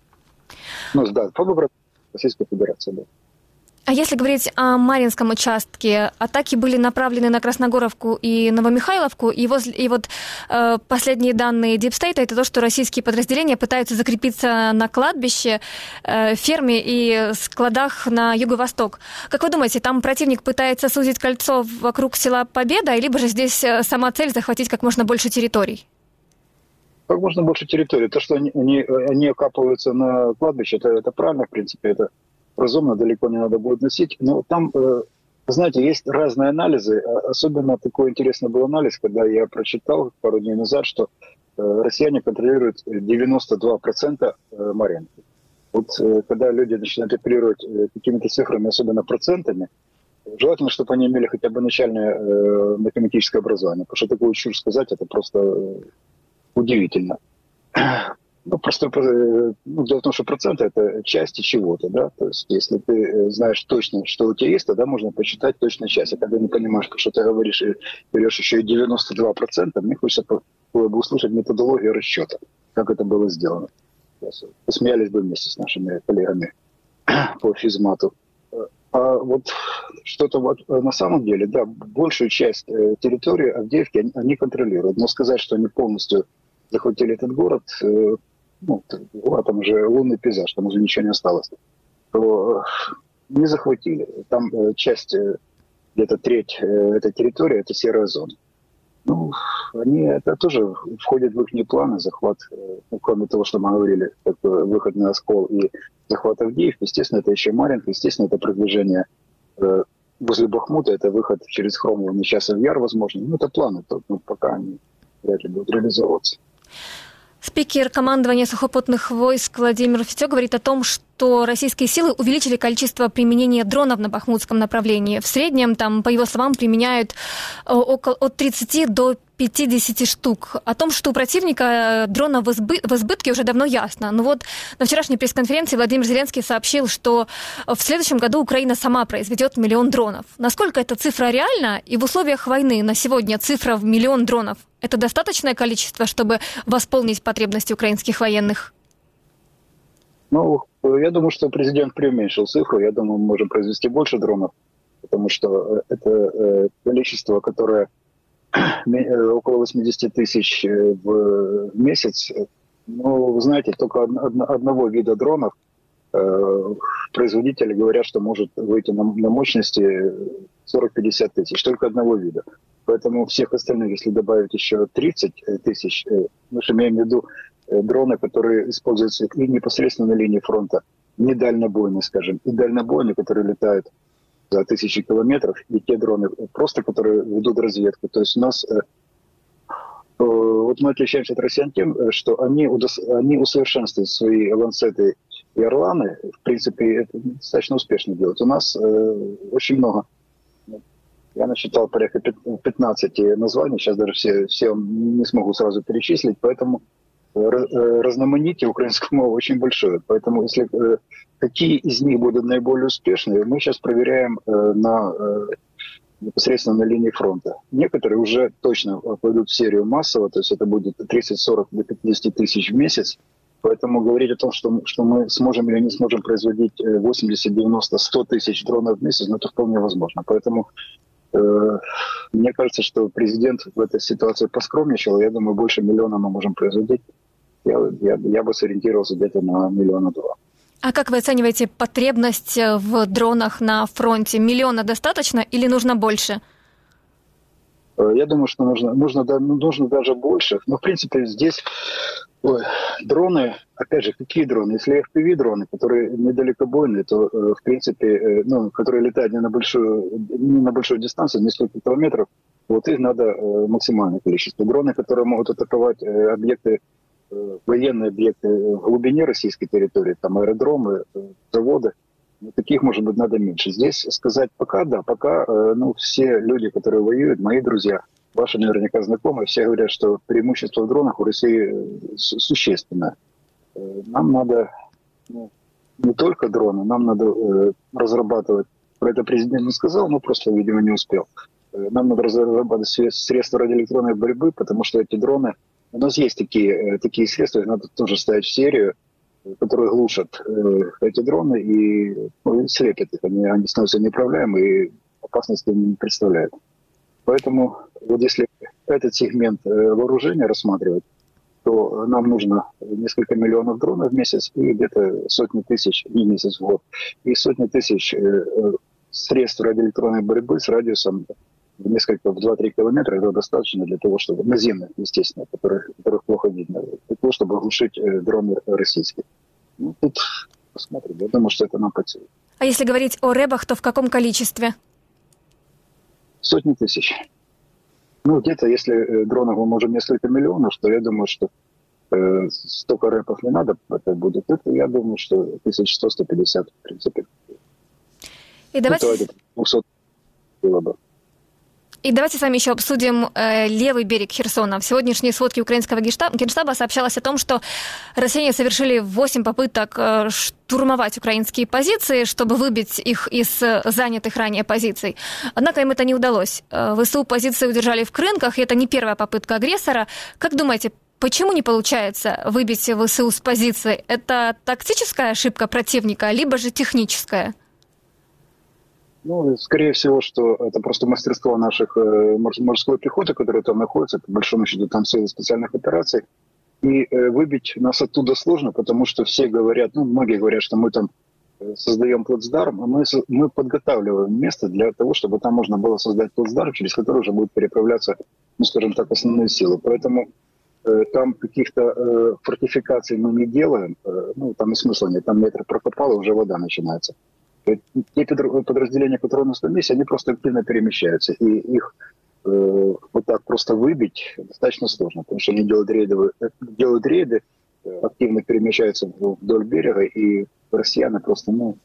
Ну, да, по выборам Российской Федерации, да. А если говорить о Марьинском участке, атаки были направлены на Красногоровку и Новомихайловку, и, возле, и вот э, последние данные Deep State — это то, что российские подразделения пытаются закрепиться на кладбище, э, ферме и складах на юго-восток. Как вы думаете, там противник пытается сузить кольцо вокруг села Победа, либо же здесь сама цель — захватить как можно больше территорий? Как можно больше территорий. То, что они, они, они окапываются на кладбище, это, это правильно, в принципе, это разумно, далеко не надо будет носить. Но там, знаете, есть разные анализы. Особенно такой интересный был анализ, когда я прочитал пару дней назад, что россияне контролируют девяносто два процента Марьинки. Вот когда люди начинают оперировать какими-то цифрами, особенно процентами, желательно, чтобы они имели хотя бы начальное математическое образование. Потому что такую чушь сказать, это просто удивительно. Ну, просто ну, дело в том, что проценты — это части чего-то, да, то есть если ты знаешь точно, что у тебя есть, тогда можно посчитать точно часть, а когда не понимаешь, что ты говоришь и берешь еще и девяносто два процента, мне хочется было бы услышать методологию расчета, как это было сделано. Посмеялись бы вместе с нашими коллегами по физмату. А вот что-то вот на самом деле, да, большую часть территории Авдеевки они, они контролируют, но сказать, что они полностью захватили этот город, ну, там уже лунный пейзаж, там уже ничего не осталось, то не захватили. Там часть, где-то треть этой территории — это серая зона. Ну, они, это тоже входит в их планы, захват, ну, кроме того, что мы говорили, как выход на Оскол и захват Авдеевки, естественно, это еще Марьинка, естественно, это продвижение возле Бахмута, это выход через Хромову на Часов Яр, возможно. Ну, это планы, то, ну, пока они вряд ли будут реализовываться. Спикер командования сухопутных войск Владимир Фитё говорит о том, что российские силы увеличили количество применения дронов на бахмутском направлении. В среднем, там, по его словам, применяют около, от тридцати до пятидесяти штук. О том, что у противника дронов в, избы, в избытке, уже давно ясно. Но вот на вчерашней пресс-конференции Владимир Зеленский сообщил, что в следующем году Украина сама произведет миллион дронов. Насколько эта цифра реальна? И в условиях войны на сегодня цифра в миллион дронов — это достаточное количество, чтобы восполнить потребности украинских военных? Ну, я думаю, что президент преуменьшил цифру. Я думаю, мы можем произвести больше дронов, потому что это количество, которое около восемьдесят тысяч в месяц. Ну, вы знаете, только одного вида дронов производители говорят, что может выйти на, на мощности сорок-пятьдесят тысяч. Только одного вида. Поэтому всех остальных, если добавить еще тридцать тысяч, мы же имеем в виду дроны, которые используются и непосредственно на линии фронта, не дальнобойные, скажем, и дальнобойные, которые летают за тысячи километров, и те дроны просто, которые ведут разведку. То есть у нас, э, э, вот мы отличаемся от россиян тем, что они, удос, они усовершенствуют свои ланцеты и орланы, в принципе, это достаточно успешно делают. У нас э, очень много, я насчитал порядка пятнадцать названий, сейчас даже все, все не смогу сразу перечислить, поэтому разноманитие украинской мовы очень большое. Поэтому если э, какие из них будут наиболее успешные, мы сейчас проверяем э, на, э, непосредственно на линии фронта. Некоторые уже точно пойдут в серию массово, то есть это будет тридцать-сорок до пятидесяти тысяч в месяц. Поэтому говорить о том, что, что мы сможем или не сможем производить восемьдесят, девяносто, сто тысяч дронов в месяц, ну, это вполне возможно. Поэтому э, мне кажется, что президент в этой ситуации поскромничал. Я думаю, больше миллиона мы можем производить. Я, я, я бы сориентировался где-то на миллиона два. А как вы оцениваете потребность в дронах на фронте? Миллиона достаточно или нужно больше? Я думаю, что нужно, нужно, нужно даже больше. Но, в принципе, здесь ой, дроны, опять же, какие дроны? Если эф пи ви-дроны, которые недалекобойные, то, в принципе, ну, которые летают не на большую, не на большую дистанцию, несколько километров, вот их надо максимальное количество. Дроны, которые могут атаковать объекты, военные объекты в глубине российской территории, там аэродромы, заводы, ну, таких, может быть, надо меньше. Здесь сказать пока, да, пока, ну, все люди, которые воюют, мои друзья, ваши наверняка знакомые, все говорят, что преимущество в дронах у России существенное. Нам надо, ну, не только дроны, нам надо разрабатывать про это президент не сказал, но просто, видимо, не успел. Нам надо разрабатывать средства радиоэлектронной борьбы, потому что эти дроны... У нас есть такие, такие средства, их надо тоже ставить в серию, которые глушат эти дроны и, ну, слепят их. Они, они становятся неуправляемы и опасности не представляют. Поэтому вот если этот сегмент вооружения рассматривать, то нам нужно несколько миллионов дронов в месяц и где-то сотни тысяч, не месяц, в год, и сотни тысяч средств радиоэлектронной борьбы с радиусом в несколько, в два-три километра. Это достаточно для того, чтобы, наземных, естественно, которых, которых плохо видно, для того, чтобы оглушить дроны российские. Ну, тут посмотрим. Я думаю, что это нам под силу. А если говорить о рэбах, то в каком количестве? Сотни тысяч. Ну, где-то, если дронов мы можем несколько миллионов, то я думаю, что э, столько рэпов не надо, это будет. Это, я думаю, что тысяч сто - сто пятьдесят, в принципе. И давайте... Это двести было бы. И давайте с вами еще обсудим э, левый берег Херсона. В сегодняшней сводке украинского генштаба, генштаба сообщалось о том, что россияне совершили восемь попыток э, штурмовать украинские позиции, чтобы выбить их из занятых ранее позиций. Однако им это не удалось. Э, ВСУ позиции удержали в Крынках, и это не первая попытка агрессора. Как думаете, почему не получается выбить ВСУ с позиции? Это тактическая ошибка противника, либо же техническая? Ну, скорее всего, что это просто мастерство наших э, морской пехоты, которая там находится, по большому счету, там силы специальных операций. И э, выбить нас оттуда сложно, потому что все говорят, ну, многие говорят, что мы там создаем плацдарм, а мы, мы подготавливаем место для того, чтобы там можно было создать плацдарм, через который уже будут переправляться, ну, скажем так, основные силы. Поэтому э, там каких-то э, фортификаций мы не делаем, э, ну, там и смысла нет, там метр прокопал, и уже вода начинается. Те подразделения, которые у нас на месте, они просто активно перемещаются. И их э, вот так просто выбить достаточно сложно, потому что они делают рейды, делают рейды активно перемещаются вдоль берега, и россияне просто, ну,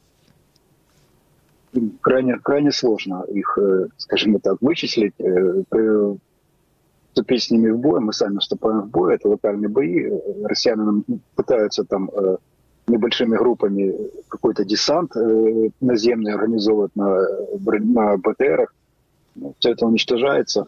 крайне, крайне сложно их, скажем так, вычислить, э, вступить с ними в бой. Мы сами вступаем в бой, это локальные бои. Россияне пытаются там э, небольшими группами какой-то десант э, наземный организовывать на, на БТРах. Ну, все это уничтожается.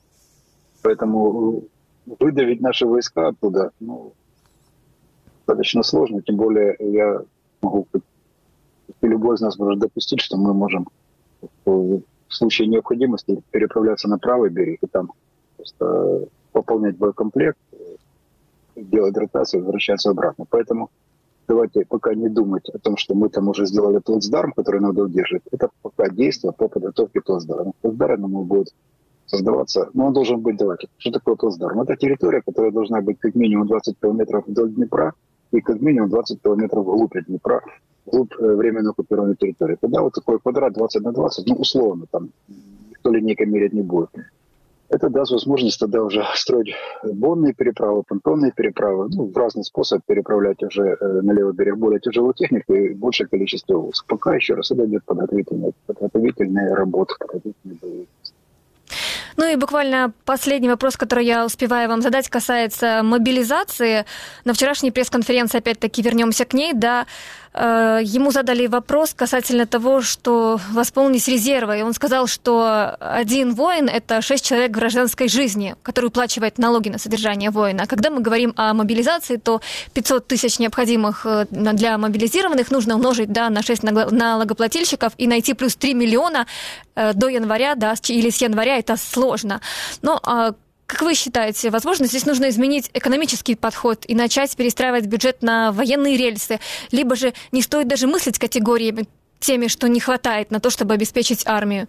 Поэтому выдавить наши войска оттуда, ну, достаточно сложно. Тем более я могу, любой из нас может допустить, что мы можем в случае необходимости переправляться на правый берег и там просто пополнять боекомплект, делать ротацию и возвращаться обратно. Поэтому давайте пока не думать о том, что мы там уже сделали плацдарм, который надо удерживать. Это пока действие по подготовке плацдарма. Плацдарм ему будет создаваться, но он должен быть, давайте, что такое плацдарм? Это территория, которая должна быть как минимум двадцать километров вдоль Днепра и как минимум двадцать километров вглубь от Днепра, вглубь временно оккупированной территории. Тогда вот такой квадрат двадцать на двадцать, ну, условно, там, никто линейкой мерять не будет. Это даст возможность тогда уже строить бонные переправы, понтонные переправы, ну, в разный способ переправлять уже э, на левый берег более тяжелую технику и большее количество войск. Пока, еще раз, это идет подготовительная, подготовительная работа, подготовительные бои. Ну и буквально последний вопрос, который я успеваю вам задать, касается мобилизации. На вчерашней пресс-конференции, опять-таки, вернемся к ней, да, э, ему задали вопрос касательно того, что восполнить резервы. И он сказал, что один воин – это шесть человек гражданской жизни, который уплачивает налоги на содержание воина. Когда мы говорим о мобилизации, то пятьсот тысяч необходимых для мобилизированных нужно умножить, да, на шесть налогоплательщиков и найти плюс три миллиона до января, да, или с января это сложно. Но а, как вы считаете, возможно, здесь нужно изменить экономический подход и начать перестраивать бюджет на военные рельсы, либо же не стоит даже мыслить категориями теми, что не хватает на то, чтобы обеспечить армию?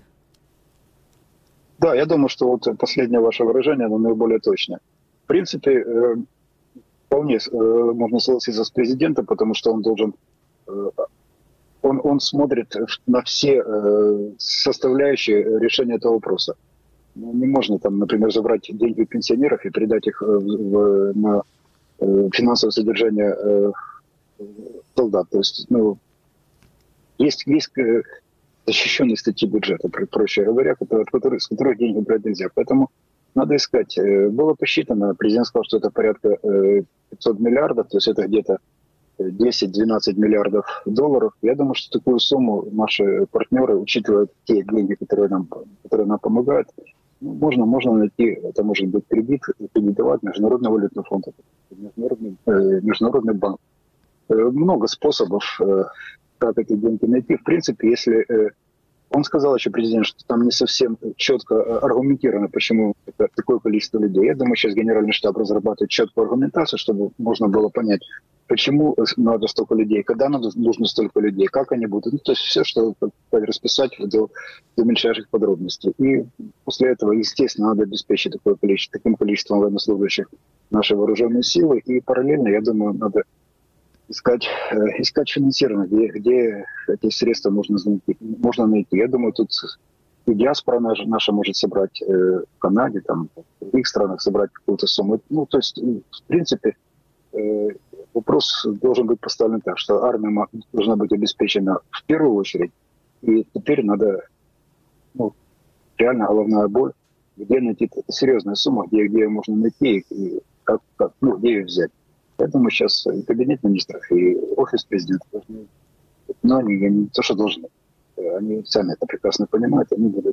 Да, я думаю, что вот последнее ваше выражение, оно наиболее точное. В принципе, э, вполне э, можно согласиться с президентом, потому что он должен... Э, Он, он смотрит на все э, составляющие решения этого вопроса. Ну, не можно, там, например, забрать деньги пенсионеров и передать их в, в, на э, финансовое содержание э, солдат. То есть, ну, есть, есть э, защищенные статьи бюджета, проще говоря, которые, от которых, с которых деньги брать нельзя. Поэтому надо искать. Было посчитано, президент сказал, что это порядка э, пятьсот миллиардов, то есть это где-то десять-двенадцать миллиардов долларов. Я думаю, что такую сумму наши партнеры, учитывая те деньги, которые нам, которые нам помогают, ну, можно, можно найти, это может быть кредит, кредитовать Международный валютный фонд, Международный, э, Международный банк. Э, много способов, э, как эти деньги найти. В принципе, если... Э, он сказал еще, президент, что там не совсем четко аргументировано, почему это такое количество людей. Я думаю, сейчас Генеральный штаб разрабатывает четкую аргументацию, чтобы можно было понять, почему надо столько людей, когда надо, нужно столько людей, как они будут. Ну, то есть все, что расписать до, до мельчайших подробностей. И после этого, естественно, надо обеспечить такое количество, таким количеством военнослужащих наши вооруженные силы. И параллельно, я думаю, надо искать, э, искать финансирование, где, где эти средства можно найти. Можно найти. Я думаю, тут и диаспора наша, наша может собрать э, в Канаде, там, в других странах собрать какую-то сумму. Ну, то есть, в принципе, э, вопрос должен быть поставлен так, что армия должна быть обеспечена в первую очередь, и теперь надо, ну, реально головная боль, где найти серьезную сумму, где, где ее можно найти, и как, как, ну, где ее взять. Поэтому сейчас и кабинет министров, и офис президента должны, но они не то, что должны, они сами это прекрасно понимают, они будут.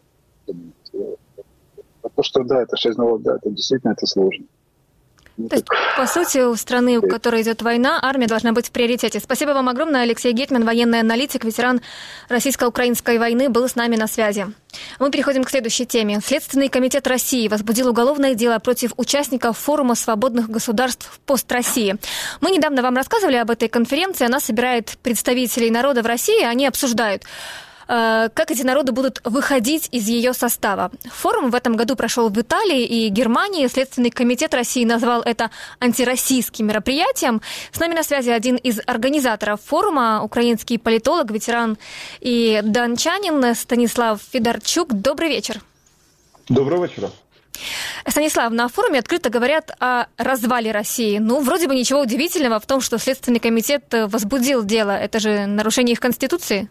А то, что да, это шесть налогов, да, это действительно это сложно. То есть, по сути, у страны, у которой идет война, армия должна быть в приоритете. Спасибо вам огромное. Алексей Гетман, военный аналитик, ветеран российско-украинской войны, был с нами на связи. Мы переходим к следующей теме. Следственный комитет России возбудил уголовное дело против участников форума свободных государств «Пост-России». Мы недавно вам рассказывали об этой конференции. Она собирает представителей народа в России. Они обсуждают, как эти народы будут выходить из ее состава. Форум в этом году прошел в Италии и Германии. Следственный комитет России назвал это антироссийским мероприятием. С нами на связи один из организаторов форума, украинский политолог, ветеран и дончанин Станислав Федорчук. Добрый вечер. Доброго вечера. Станислав, на форуме открыто говорят о развале России. Ну, вроде бы ничего удивительного в том, что Следственный комитет возбудил дело. Это же нарушение их Конституции?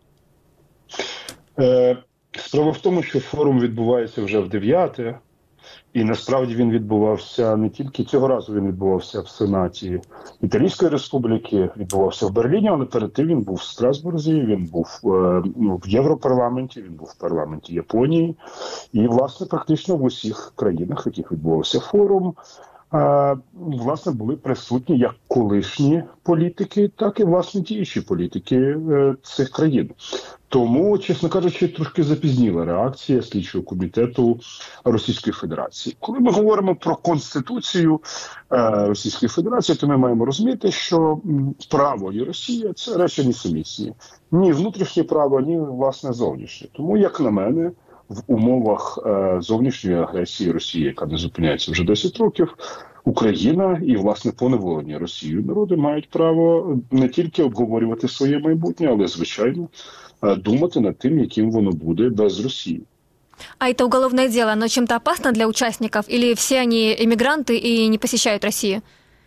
Справа в тому, що форум відбувається вже в дев'яте, і насправді він відбувався не тільки цього разу, він відбувався в Сенаті Італійської Республіки, відбувався в Берліні, але перед тим він був в Страсбурзі, він був ну, в Європарламенті, він був в парламенті Японії, і, власне, практично в усіх країнах, в яких відбувався форум, власне, були присутні як колишні політики, так і, власне, діючі політики цих країн. Тому, чесно кажучи, трошки запізніла реакція слідчого комітету Російської Федерації. Коли ми говоримо про Конституцію Російської Федерації, то ми маємо розуміти, що право і Росія – це речі несумісні. Ні внутрішнє право, ні, власне, зовнішнє. Тому, як на мене, в умовах зовнішньої агресії Росії, яка не зупиняється вже десять років, Україна і, власне, поневолені Росією народи мають право не тільки обговорювати своє майбутнє, але, звичайно, думать над тем, яким воно буде без России. А это уголовное дело, оно чем-то опасно для участников? Или все они эмигранты и не посещают Россию?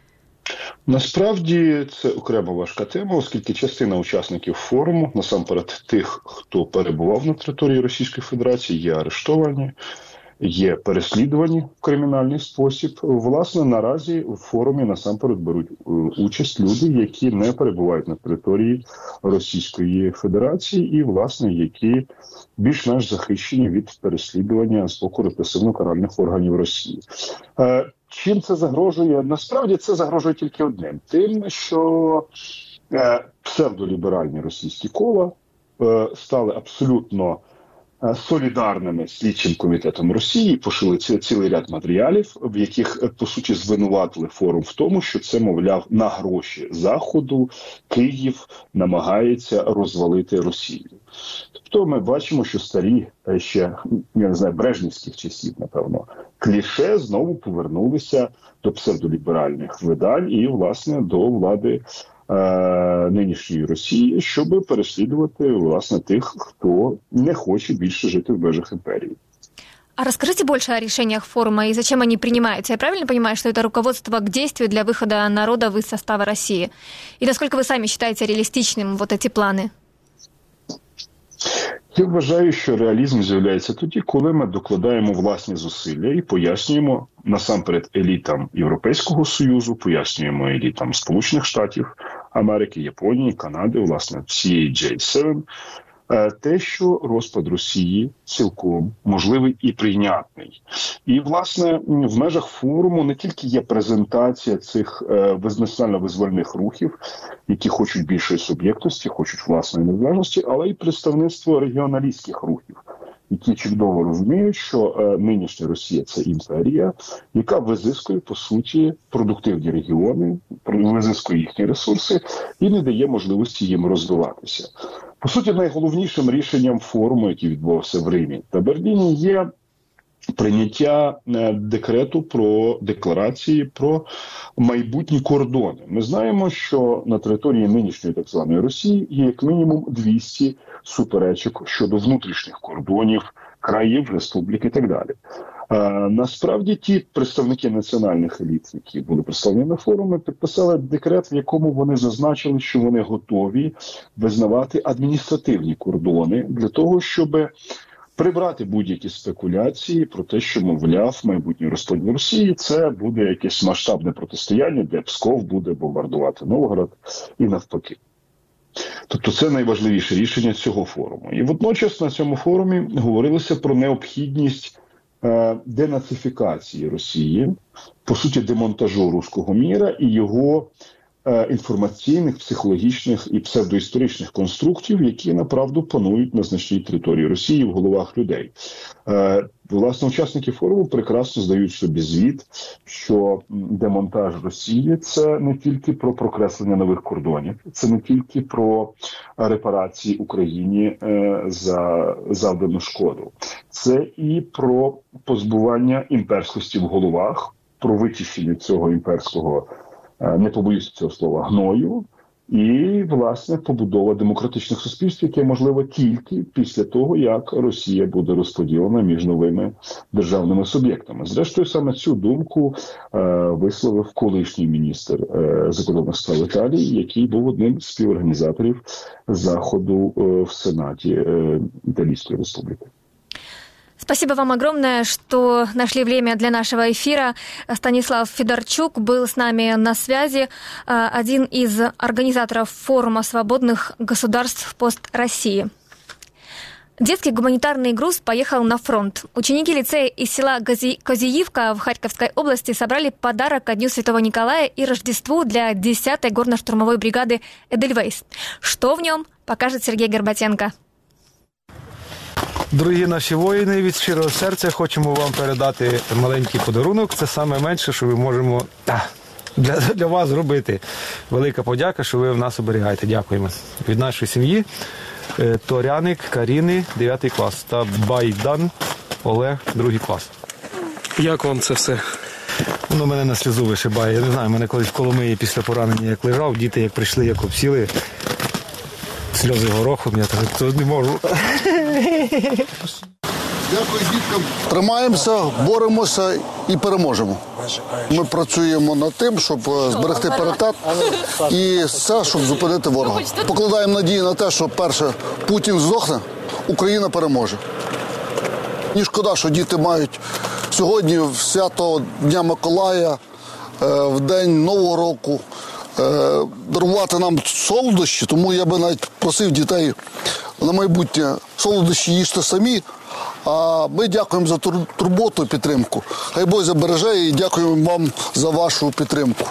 Насправді це окрема важка тема, оскільки частина учасників форуму, насамперед тих, хто перебував на території Російської Федерації, є арештовані, є переслідувані в кримінальний спосіб. Власне, наразі в форумі насамперед беруть участь люди, які не перебувають на території Російської Федерації і, власне, які більш-менш захищені від переслідування з боку репресивно-каральних органів Росії. Чим це загрожує? Насправді це загрожує тільки одним. Тим, що псевдоліберальні російські кола стали абсолютно солідарними з слідчим комітетом Росії, пошили цілий ряд матеріалів, в яких, по суті, звинуватили форум в тому, що це, мовляв, на гроші Заходу Київ намагається розвалити Росію. Тобто ми бачимо, що старі, ще, я не знаю, брежнівських часів, напевно, кліше знову повернулися до псевдоліберальних видань і, власне, до влади нинішньої Росії, щоб переслідувати, власне, тих, хто не хоче більше жити в межах імперії. А расскажите больше о решениях форума и зачем они принимаются. Я правильно понимаю, что это руководство к действию для выхода народа из состава России? И насколько вы сами считаете реалистичным вот эти планы? Я вважаю, що реалізм з'являється тоді, коли ми докладаємо власні зусилля і пояснюємо насамперед елітам Європейського Союзу, пояснюємо елітам Сполучених Штатів Америки, Японії, Канади, власне, всієї джей сім, те, що розпад Росії цілком можливий і прийнятний. І, власне, в межах форуму не тільки є презентація цих національно-визвольних рухів, які хочуть більшої суб'єктності, хочуть власної незалежності, але й представництво регіоналістських рухів, які чудово розуміють, що е, нинішня Росія – це імперія, яка визискує, по суті, продуктивні регіони, визискує їхні ресурси і не дає можливості їм розвиватися. По суті, найголовнішим рішенням форуму, який відбувався в Римі та Берліні, є прийняття декрету про декларації про майбутні кордони. Ми знаємо, що на території нинішньої так званої Росії є як мінімум двісті суперечок щодо внутрішніх кордонів, країв, республік і так далі. А, насправді ті представники національних еліт, які були представлені на форумі, підписали декрет, в якому вони зазначили, що вони готові визнавати адміністративні кордони для того, щоб прибрати будь-які спекуляції про те, що, мовляв, майбутній розподіл Росії – це буде якесь масштабне протистояння, де Псков буде бомбардувати Новгород і навпаки. Тобто це найважливіше рішення цього форуму. І водночас на цьому форумі говорилося про необхідність е, денацифікації Росії, по суті демонтажу руського міра і його е, інформаційних, психологічних і псевдоісторичних конструктів, які, направду, панують на значній території Росії в головах людей. Е, Власне, учасники форуму прекрасно здають собі звіт, що демонтаж Росії – це не тільки про прокреслення нових кордонів, це не тільки про репарації Україні за завдану шкоду. Це і про позбування імперськості в головах, про вичищення цього імперського, не побоюся цього слова, гною, і, власне, побудова демократичних суспільств, яке можливо тільки після того, як Росія буде розподілена між новими державними суб'єктами. Зрештою, саме цю думку е, висловив колишній міністр е, закордонних справ Італії, який був одним з співорганізаторів заходу е, в Сенаті е, Італійської Республіки. Спасибо вам огромное, что нашли время для нашего эфира. Станислав Федорчук был с нами на связи, один из организаторов форума свободных государств пост-России. Детский гуманитарный груз поехал на фронт. Ученики лицея из села Козиивка в Харьковской области собрали подарок ко Дню Святого Николая и Рождеству для десятой горно-штурмовой бригады «Эдельвейс». Что в нем, покажет Сергей Горбатенко. Дорогі наші воїни, від щирого серця хочемо вам передати маленький подарунок. Це саме менше, що ми можемо для, для вас зробити. Велика подяка, що ви в нас оберігаєте. Дякуємо. Від нашої сім'ї Торяник Каріни, дев'ятий клас, та Байдан Олег, другий клас. Як вам це все? Ну, мене на сльозу вишибає. Я не знаю, мене колись в Коломиї після поранення як лежав, діти як прийшли, як обсіли. Сльози горохом, я так не можу. Дякую діткам. Тримаємося, боремося і переможемо. Ми працюємо над тим, щоб зберегти паритет і все, щоб зупинити ворога. Покладаємо надії на те, що перше Путін здохне, Україна переможе. Мені шкода, що діти мають сьогодні в свято Дня Миколая, в день Нового року, дарувати нам солодощі, тому я би навіть просив дітей на майбутнє солодощі їсти самі, а ми дякуємо за турботу і підтримку. Хай Бог забереже і дякуємо вам за вашу підтримку.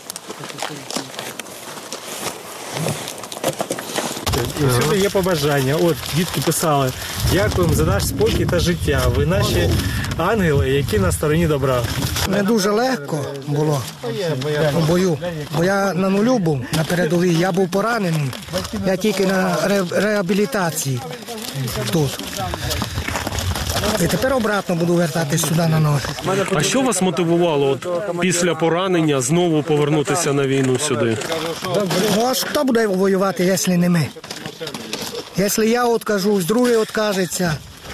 І всюди є побажання. От, дітки писали, дякуємо за наш спокій та життя. Ви наші ангели, які на стороні добра. Не дуже легко було у бою, бо я на нулю був, на передовій. Я був поранений, я тільки на ре- реабілітації тут. І тепер обратно буду вертатись сюди на ноги. А що вас мотивувало от, після поранення знову повернутися на війну сюди? Ну а хто буде воювати, якщо не ми? Якщо я откажусь, другий откажеться,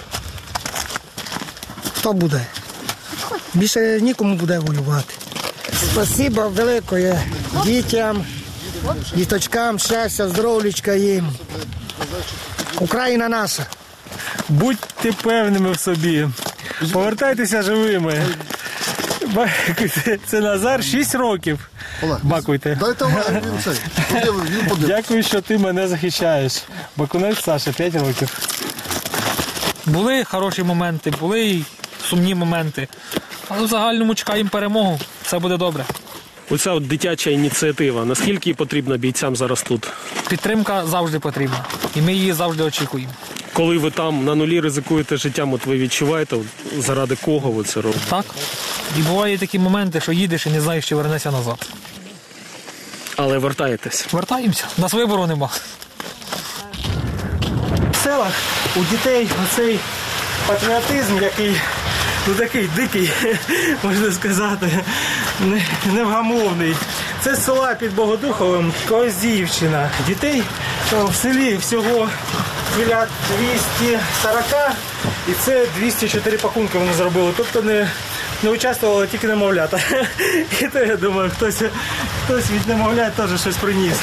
хто буде? Більше нікому буде воювати. Спасибо велике дітям, діточкам, щастя, здоров'ячка їм. Україна наша. Будьте певними в собі. Повертайтеся живими. Це Назар, шість років. Бакуйте. Дайте він цей. Він подивиться. Дякую, що ти мене захищаєш. Бакунець Саша, п'ять років. Були хороші моменти, були й сумні моменти. Але в загальному чекаємо перемогу. Все буде добре. Оця от дитяча ініціатива, наскільки потрібна бійцям зараз тут? Підтримка завжди потрібна. І ми її завжди очікуємо. Коли ви там на нулі ризикуєте життям, от ви відчуваєте, заради кого ви це робите? Так. І бувають такі моменти, що їдеш і не знаєш, чи вернешся назад. Але вертаєтесь? Вертаємося. У нас вибору нема. В селах у дітей оцей патріотизм, який, ну такий дикий, можна сказати, невгамовний. Це з села під Богодуховим Козівщина. Дітей в селі всього біля двісті сорок, і це двісті чотири пакунки вони зробили. Тобто не, не участвували тільки немовлята. І то, я думаю, хтось, хтось від немовлят теж щось приніс.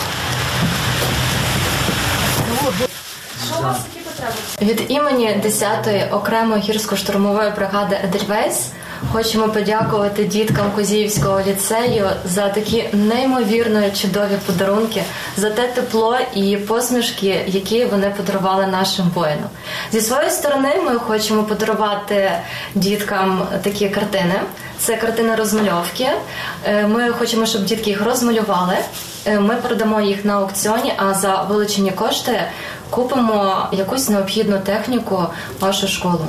Що у вас які потреби? Від імені десятої окремої гірсько-штурмової бригади «Едельвейс» хочемо подякувати діткам Козіївського ліцею за такі неймовірно чудові подарунки, за те тепло і посмішки, які вони подарували нашим воїнам. Зі своєї сторони ми хочемо подарувати діткам такі картини. Це картини розмальовки. Ми хочемо, щоб дітки їх розмалювали. Ми продамо їх на аукціоні, а за вилучені кошти купимо якусь необхідну техніку в вашу школу.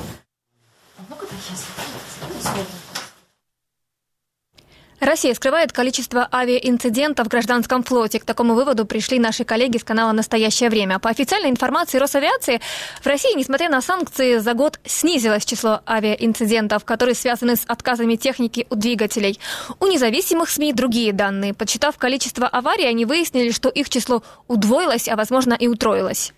Россия скрывает количество авиаинцидентов в гражданском флоте. К такому выводу пришли наши коллеги с канала «Настоящее время». По официальной информации Росавиации, в России, несмотря на санкции, за год снизилось число авиаинцидентов, которые связаны с отказами техники у двигателей. У независимых СМИ другие данные. Подсчитав количество аварий, они выяснили, что их число удвоилось, а, возможно, и утроилось.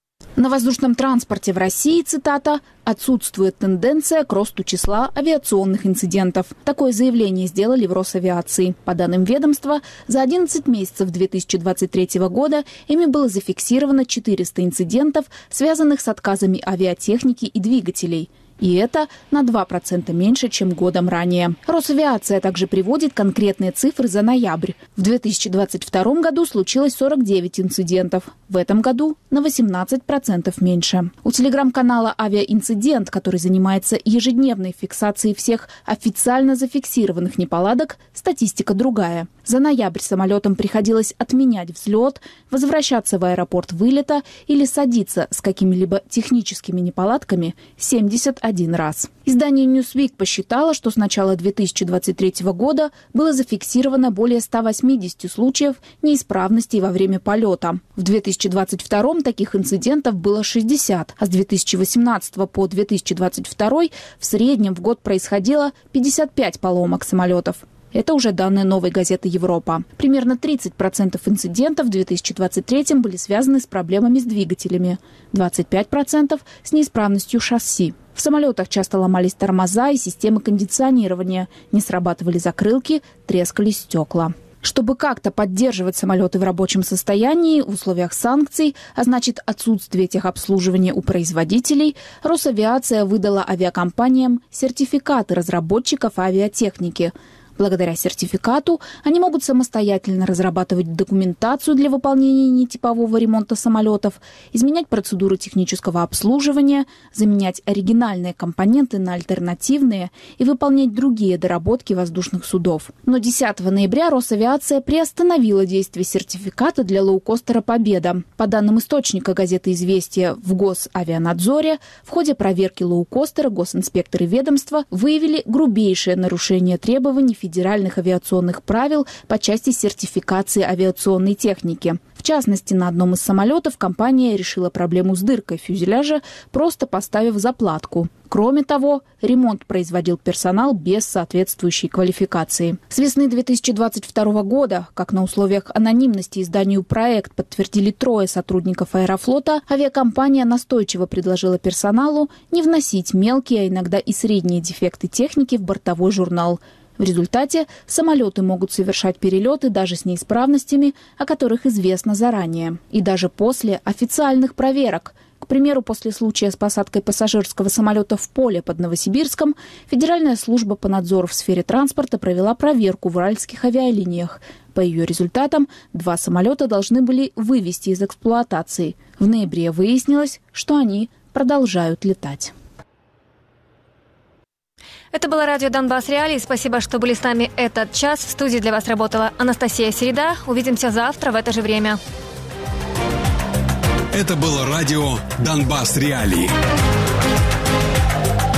На воздушном транспорте в России, цитата, «отсутствует тенденция к росту числа авиационных инцидентов». Такое заявление сделали в Росавиации. По данным ведомства, за одиннадцать месяцев две тысячи двадцать третьего года ими было зафиксировано четыреста инцидентов, связанных с отказами авиатехники и двигателей. И это на два процента меньше, чем годом ранее. Росавиация также приводит конкретные цифры за ноябрь. В две тысячи двадцать втором году случилось сорок девять инцидентов. В этом году на восемнадцать процентов меньше. У телеграм-канала «Авиаинцидент», который занимается ежедневной фиксацией всех официально зафиксированных неполадок, статистика другая. За ноябрь самолетам приходилось отменять взлет, возвращаться в аэропорт вылета или садиться с какими-либо техническими неполадками семьдесят один раз. Издание Newsweek посчитало, что с начала две тысячи двадцать третьего года было зафиксировано более ста восьмидесяти случаев неисправностей во время полета. В две тысячи двадцать втором таких инцидентов было шестьдесят, а с две тысячи восемнадцатого по две тысячи двадцать второй в среднем в год происходило пятьдесят пять поломок самолетов. Это уже данные «Новой газеты Европа». Примерно тридцать процентов инцидентов в две тысячи двадцать третьем были связаны с проблемами с двигателями, двадцать пять процентов с неисправностью шасси. В самолетах часто ломались тормоза и системы кондиционирования, не срабатывали закрылки, трескались стекла. Чтобы как-то поддерживать самолеты в рабочем состоянии в условиях санкций, а значит отсутствие техобслуживания у производителей, Росавиация выдала авиакомпаниям сертификаты разработчиков авиатехники. Благодаря сертификату они могут самостоятельно разрабатывать документацию для выполнения нетипового ремонта самолетов, изменять процедуры технического обслуживания, заменять оригинальные компоненты на альтернативные и выполнять другие доработки воздушных судов. Но десятого ноября Росавиация приостановила действие сертификата для лоукостера «Победа». По данным источника газеты «Известия» в Госавианадзоре, в ходе проверки лоукостера госинспекторы ведомства выявили грубейшее нарушение требований федеральных авиационных правил по части сертификации авиационной техники. В частности, на одном из самолетов компания решила проблему с дыркой фюзеляжа, просто поставив заплатку. Кроме того, ремонт производил персонал без соответствующей квалификации. С весны две тысячи двадцать второго года, как на условиях анонимности изданию «Проект» подтвердили трое сотрудников Аэрофлота, авиакомпания настойчиво предложила персоналу не вносить мелкие, а иногда и средние дефекты техники в бортовой журнал. В результате самолеты могут совершать перелеты даже с неисправностями, о которых известно заранее. И даже после официальных проверок. К примеру, после случая с посадкой пассажирского самолета в поле под Новосибирском, Федеральная служба по надзору в сфере транспорта провела проверку в уральских авиалиниях. По По ее результатам два самолета должны были вывести из эксплуатации. В ноябре выяснилось, что они продолжают летать. Это было радио «Донбасс Реалии». Спасибо, что были с нами этот час. В студии для вас работала Анастасия Середа. Увидимся завтра в это же время. Это было радио «Донбасс Реалии».